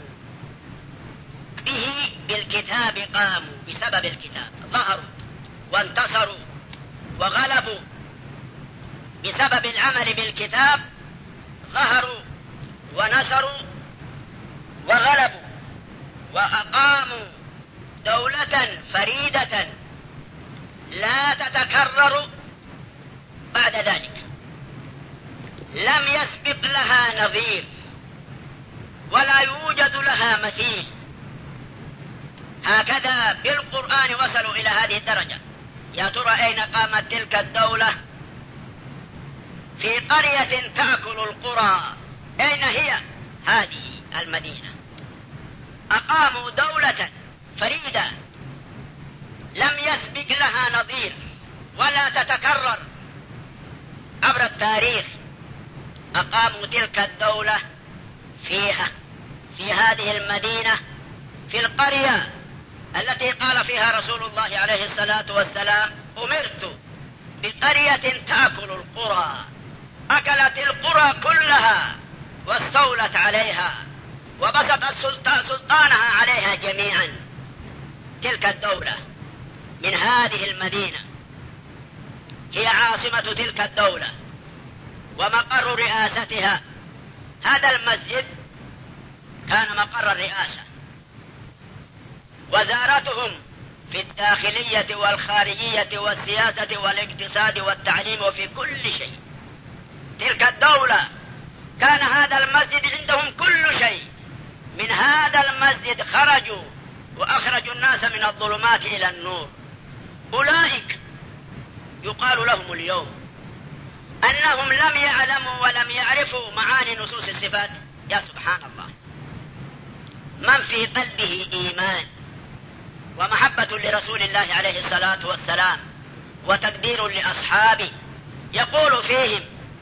به بالكتاب قاموا، بسبب الكتاب ظهروا وانتصروا وغلبوا. بسبب العمل بالكتاب ظهروا ونصروا وغلبوا وأقاموا دولة فريدة لا تتكرر بعد ذلك، لم يسبق لها نظير ولا يوجد لها مثيل. هكذا بالقرآن وصلوا إلى هذه الدرجة. يا ترى أين قامت تلك الدولة؟ في قرية تأكل القرى. أين هي؟ هذه المدينة. أقاموا دولة فريدة لم يسبق لها نظير ولا تتكرر عبر التاريخ. أقاموا تلك الدولة فيها، في هذه المدينة، في القرية التي قال فيها رسول الله عليه الصلاة والسلام: أمرت بقرية تأكل القرى. أكلت القرى كلها واستولت عليها وبسط السلطان سلطانها عليها جميعا. تلك الدولة من هذه المدينة هي عاصمة تلك الدولة ومقر رئاستها. هذا المسجد كان مقر الرئاسة. وزارتهم في الداخلية والخارجية والسياسة والاقتصاد والتعليم وفي كل شيء. تلك الدولة كان هذا المسجد عندهم كل شيء. من هذا المسجد خرجوا وأخرجوا الناس من الظلمات إلى النور. أولئك يقال لهم اليوم أنهم لم يعلموا ولم يعرفوا معاني نصوص الصفات. يا سبحان الله، من في قلبه إيمان ومحبة لرسول الله عليه الصلاة والسلام وتقدير لأصحابه يقول فيهم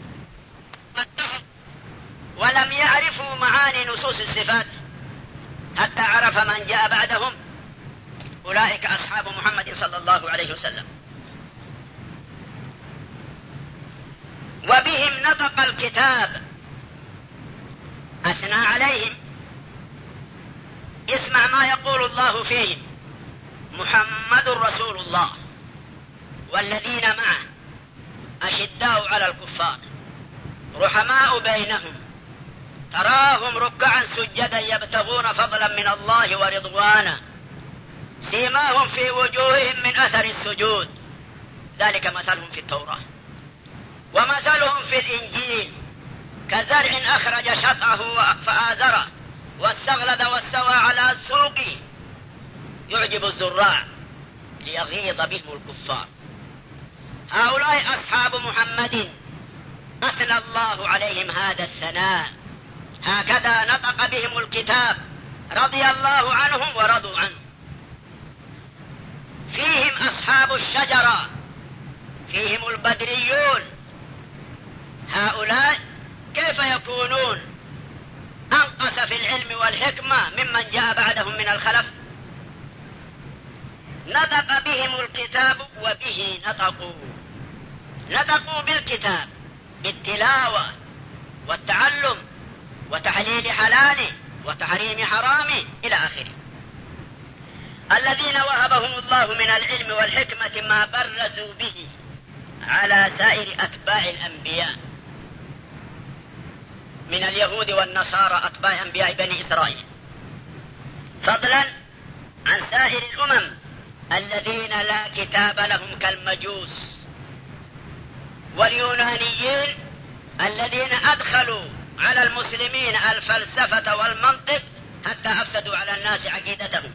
ولم يعرفوا معاني نصوص الصفات حتى عرف من جاء بعدهم. أولئك أصحاب محمد صلى الله عليه وسلم. وبهم نطق الكتاب، أثنى عليهم. اسمع ما يقول الله فيهم: محمد رسول الله والذين معه أشداء على الكفار رحماء بينهم تراهم ركعا سجدا يبتغون فضلا من الله ورضوانا سيماهم في وجوههم من أثر السجود ذلك مثلهم في التوراة ومثلهم في الإنجيل كزرع أخرج شطأه فآزره واستغلظ واستوى على السوق يعجب الزراع ليغيظ بهم الكفار. هؤلاء أصحاب محمد أثنى الله عليهم هذا الثناء. هكذا نطق بهم الكتاب، رضي الله عنهم ورضوا عنه. فيهم أصحاب الشجرة، فيهم البدريون. هؤلاء كيف يكونون أنقص في العلم والحكمة ممن جاء بعدهم من الخلف؟ نطق بهم الكتاب وبه نطقوا. نطقوا بالكتاب بالتلاوة والتعلم وتحليل حلاله وتحريم حرامه إلى آخره. الذين وهبهم الله من العلم والحكمة ما برزوا به على سائر أتباع الأنبياء من اليهود والنصارى أتباع أنبياء بني إسرائيل، فضلا عن سائر الأمم الذين لا كتاب لهم كالمجوس واليونانيين الذين أدخلوا على المسلمين الفلسفة والمنطق حتى أفسدوا على الناس عقيدتهم،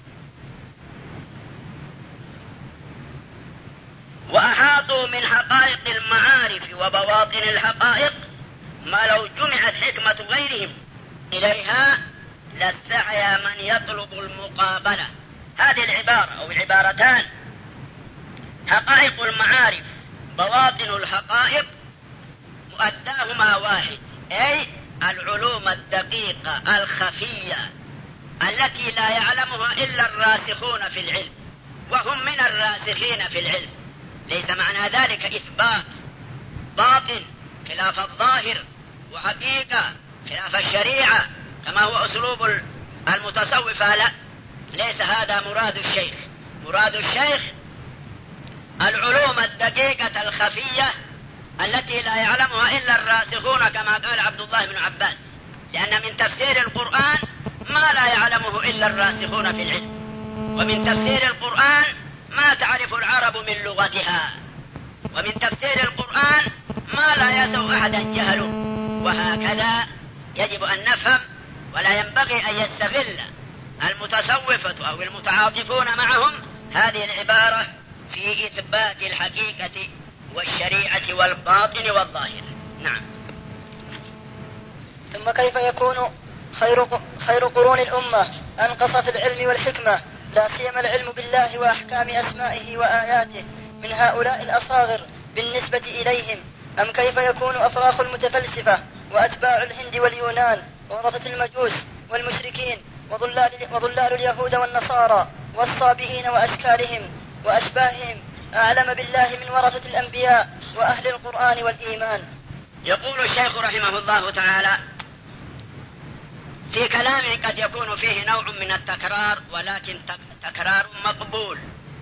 وأحاطوا من حقائق المعارف وبواطن الحقائق ما لو جمعت حكمة غيرهم إليها لاستحيا من يطلب المقابلة. هذه العبارة أو العبارتان حقائق المعارف بواطن الحقائق مؤداهما واحد، أي العلوم الدقيقة الخفية التي لا يعلمها إلا الراسخون في العلم، وهم من الراسخين في العلم. ليس معنى ذلك إثبات باطن خلاف الظاهر وحقيقة خلاف الشريعة كما هو أسلوب المتصوفة، لا، ليس هذا مراد الشيخ. مراد الشيخ العلوم الدقيقة الخفية التي لا يعلمها إلا الراسخون كما قال عبد الله بن عباس، لأن من تفسير القرآن ما لا يعلمه إلا الراسخون في العلم، ومن تفسير القرآن ما تعرف العرب من لغتها، ومن تفسير القرآن ما لا يسوء أحدا جهله. وهكذا يجب أن نفهم، ولا ينبغي أن يستغل المتصوفة أو المتعاطفون معهم هذه العبارة في إثبات الحقيقة والشريعة والباطن والظاهر. نعم. ثم كيف يكون خير خير قرون الأمة أنقص في العلم والحكمة، لا سيما العلم بالله وأحكام أسمائه وآياته، من هؤلاء الأصاغر بالنسبة إليهم؟ أم كيف يكون أفراخ المتفلسفة وأتباع الهند واليونان ورثة المجوس والمشركين وضلال, وضلال اليهود والنصارى والصابئين وأشكالهم وأشباههم أعلم بالله من ورثة الأنبياء وأهل القرآن والإيمان؟ يقول الشيخ رحمه الله تعالى في كلامه قد يكون فيه نوع من التكرار، ولكن تكرار مقبول.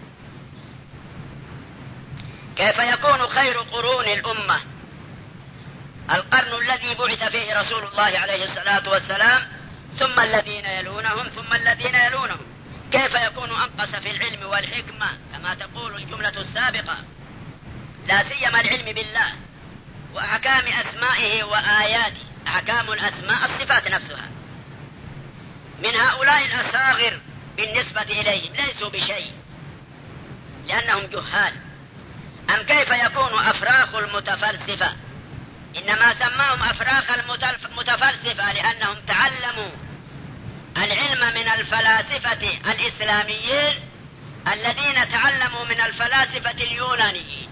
كيف يكون خير قرون الأمة القرن الذي بعث فيه رسول الله عليه الصلاة والسلام، ثم الذين يلونهم، ثم الذين يلونهم؟ كيف يكون أنقص في العلم والحكمة كما تقول الجملة السابقة، لا سيما العلم بالله وأحكام أسمائه وآياته؟ أحكام الأسماء الصفات نفسها. من هؤلاء الأصاغر بالنسبة إليهم ليسوا بشيء لأنهم جهال. أم كيف يكون أفراخ المتفلسفة؟ إنما سماهم أفراخ المتفلسفة لأنهم تعلموا العلم من الفلاسفة الإسلاميين الذين تعلموا من الفلاسفة اليونانيين.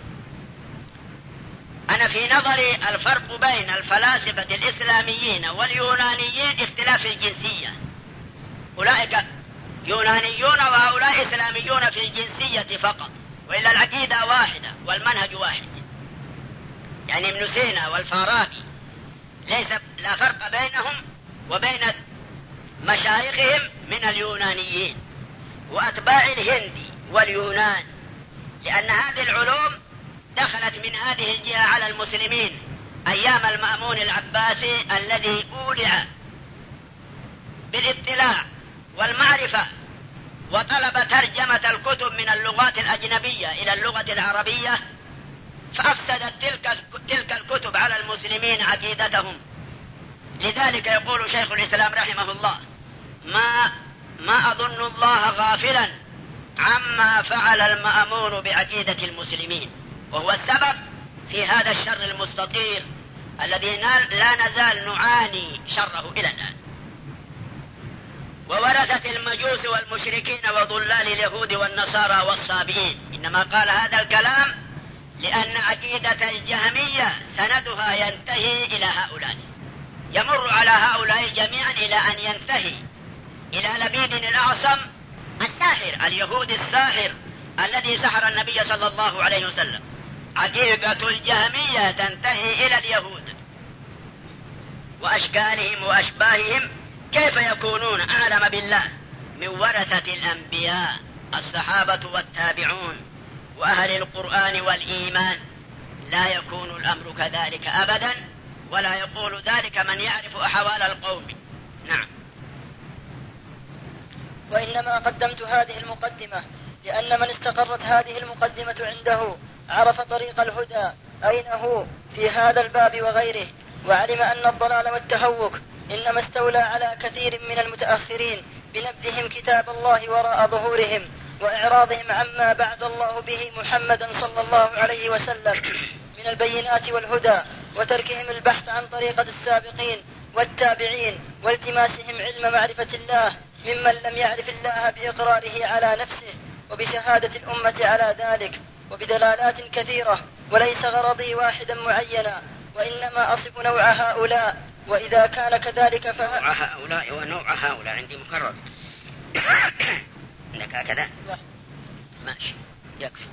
أنا في نظري الفرق بين الفلاسفة الإسلاميين واليونانيين اختلاف الجنسية. أولئك يونانيون وهؤلاء إسلاميون في الجنسية فقط، وإلا العقيدة واحدة والمنهج واحد. يعني ابن سينا والفارابي ليس لا فرق بينهم وبين مشايخهم من اليونانيين وأتباع الهند واليونان، لأن هذه العلوم دخلت من هذه الجهة على المسلمين أيام المأمون العباسي الذي أولع بالاطلاع والمعرفة وطلب ترجمة الكتب من اللغات الأجنبية إلى اللغة العربية، فأفسدت تلك, تلك الكتب على المسلمين عقيدتهم. لذلك يقول شيخ الإسلام رحمه الله ما, ما أظن الله غافلا عما فعل المأمون بعقيدة المسلمين، وهو السبب في هذا الشر المستطير الذي لا نزال نعاني شره إلى الآن. وورثة المجوس والمشركين وضلال اليهود والنصارى والصابئين، إنما قال هذا الكلام لأن عقيدة الجهمية سندها ينتهي إلى هؤلاء، يمر على هؤلاء جميعا إلى أن ينتهي إلى لبيد الأعصم الساحر اليهودي الساحر الذي سحر النبي صلى الله عليه وسلم. عقيدة الجهمية تنتهي إلى اليهود وأشكالهم وأشباههم. كيف يكونون أعلم بالله من ورثة الأنبياء الصحابة والتابعون وأهل القرآن والإيمان؟ لا يكون الأمر كذلك أبدا، ولا يقول ذلك من يعرف أحوال القوم. نعم. وإنما قدمت هذه المقدمة لأن من استقرت هذه المقدمة عنده عرف طريق الهدى أين هو في هذا الباب وغيره، وعلم أن الضلال والتهوك إنما استولى على كثير من المتأخرين بنبذهم كتاب الله وراء ظهورهم وإعراضهم عما بعث الله به محمدا صلى الله عليه وسلم من البينات والهدى، وتركهم البحث عن طريقة السابقين والتابعين والتماسهم علم معرفة الله ممن لم يعرف الله بإقراره على نفسه وبشهادة الأمة على ذلك وبدلالات كثيرة، وليس غرضي واحدا معينا وإنما أصف نوع هؤلاء، وإذا كان كذلك فه... نوع هؤلاء ونوع هؤلاء عندي مكرر. عندك هكذا ماشي يكفي.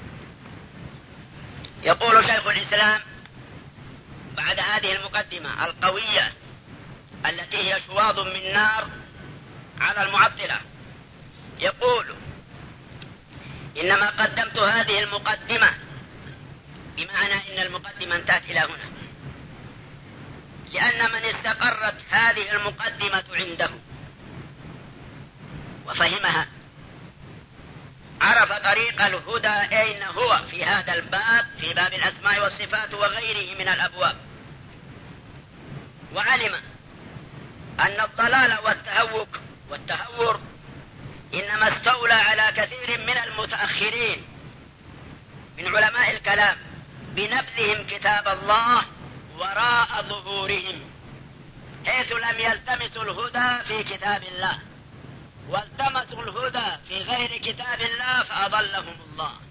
يقول شيخ الإسلام بعد هذه المقدمة القوية التي هي شواظ من نار على المعطلة، يقول إنما قدمت هذه المقدمة بمعنى إن المقدمة انتهت إلى هنا، لأن من استقرت هذه المقدمة عنده وفهمها عرف طريق الهدى أين هو في هذا الباب، في باب الأسماء والصفات وغيره من الأبواب، وعلم أن الضلال والتهوك والتهور إنما استولى على كثير من المتأخرين من علماء الكلام بنبذهم كتاب الله وراء ظهورهم، حيث لم يلتمسوا الهدى في كتاب الله والتمسوا الهدى في غير كتاب الله فأضلهم الله.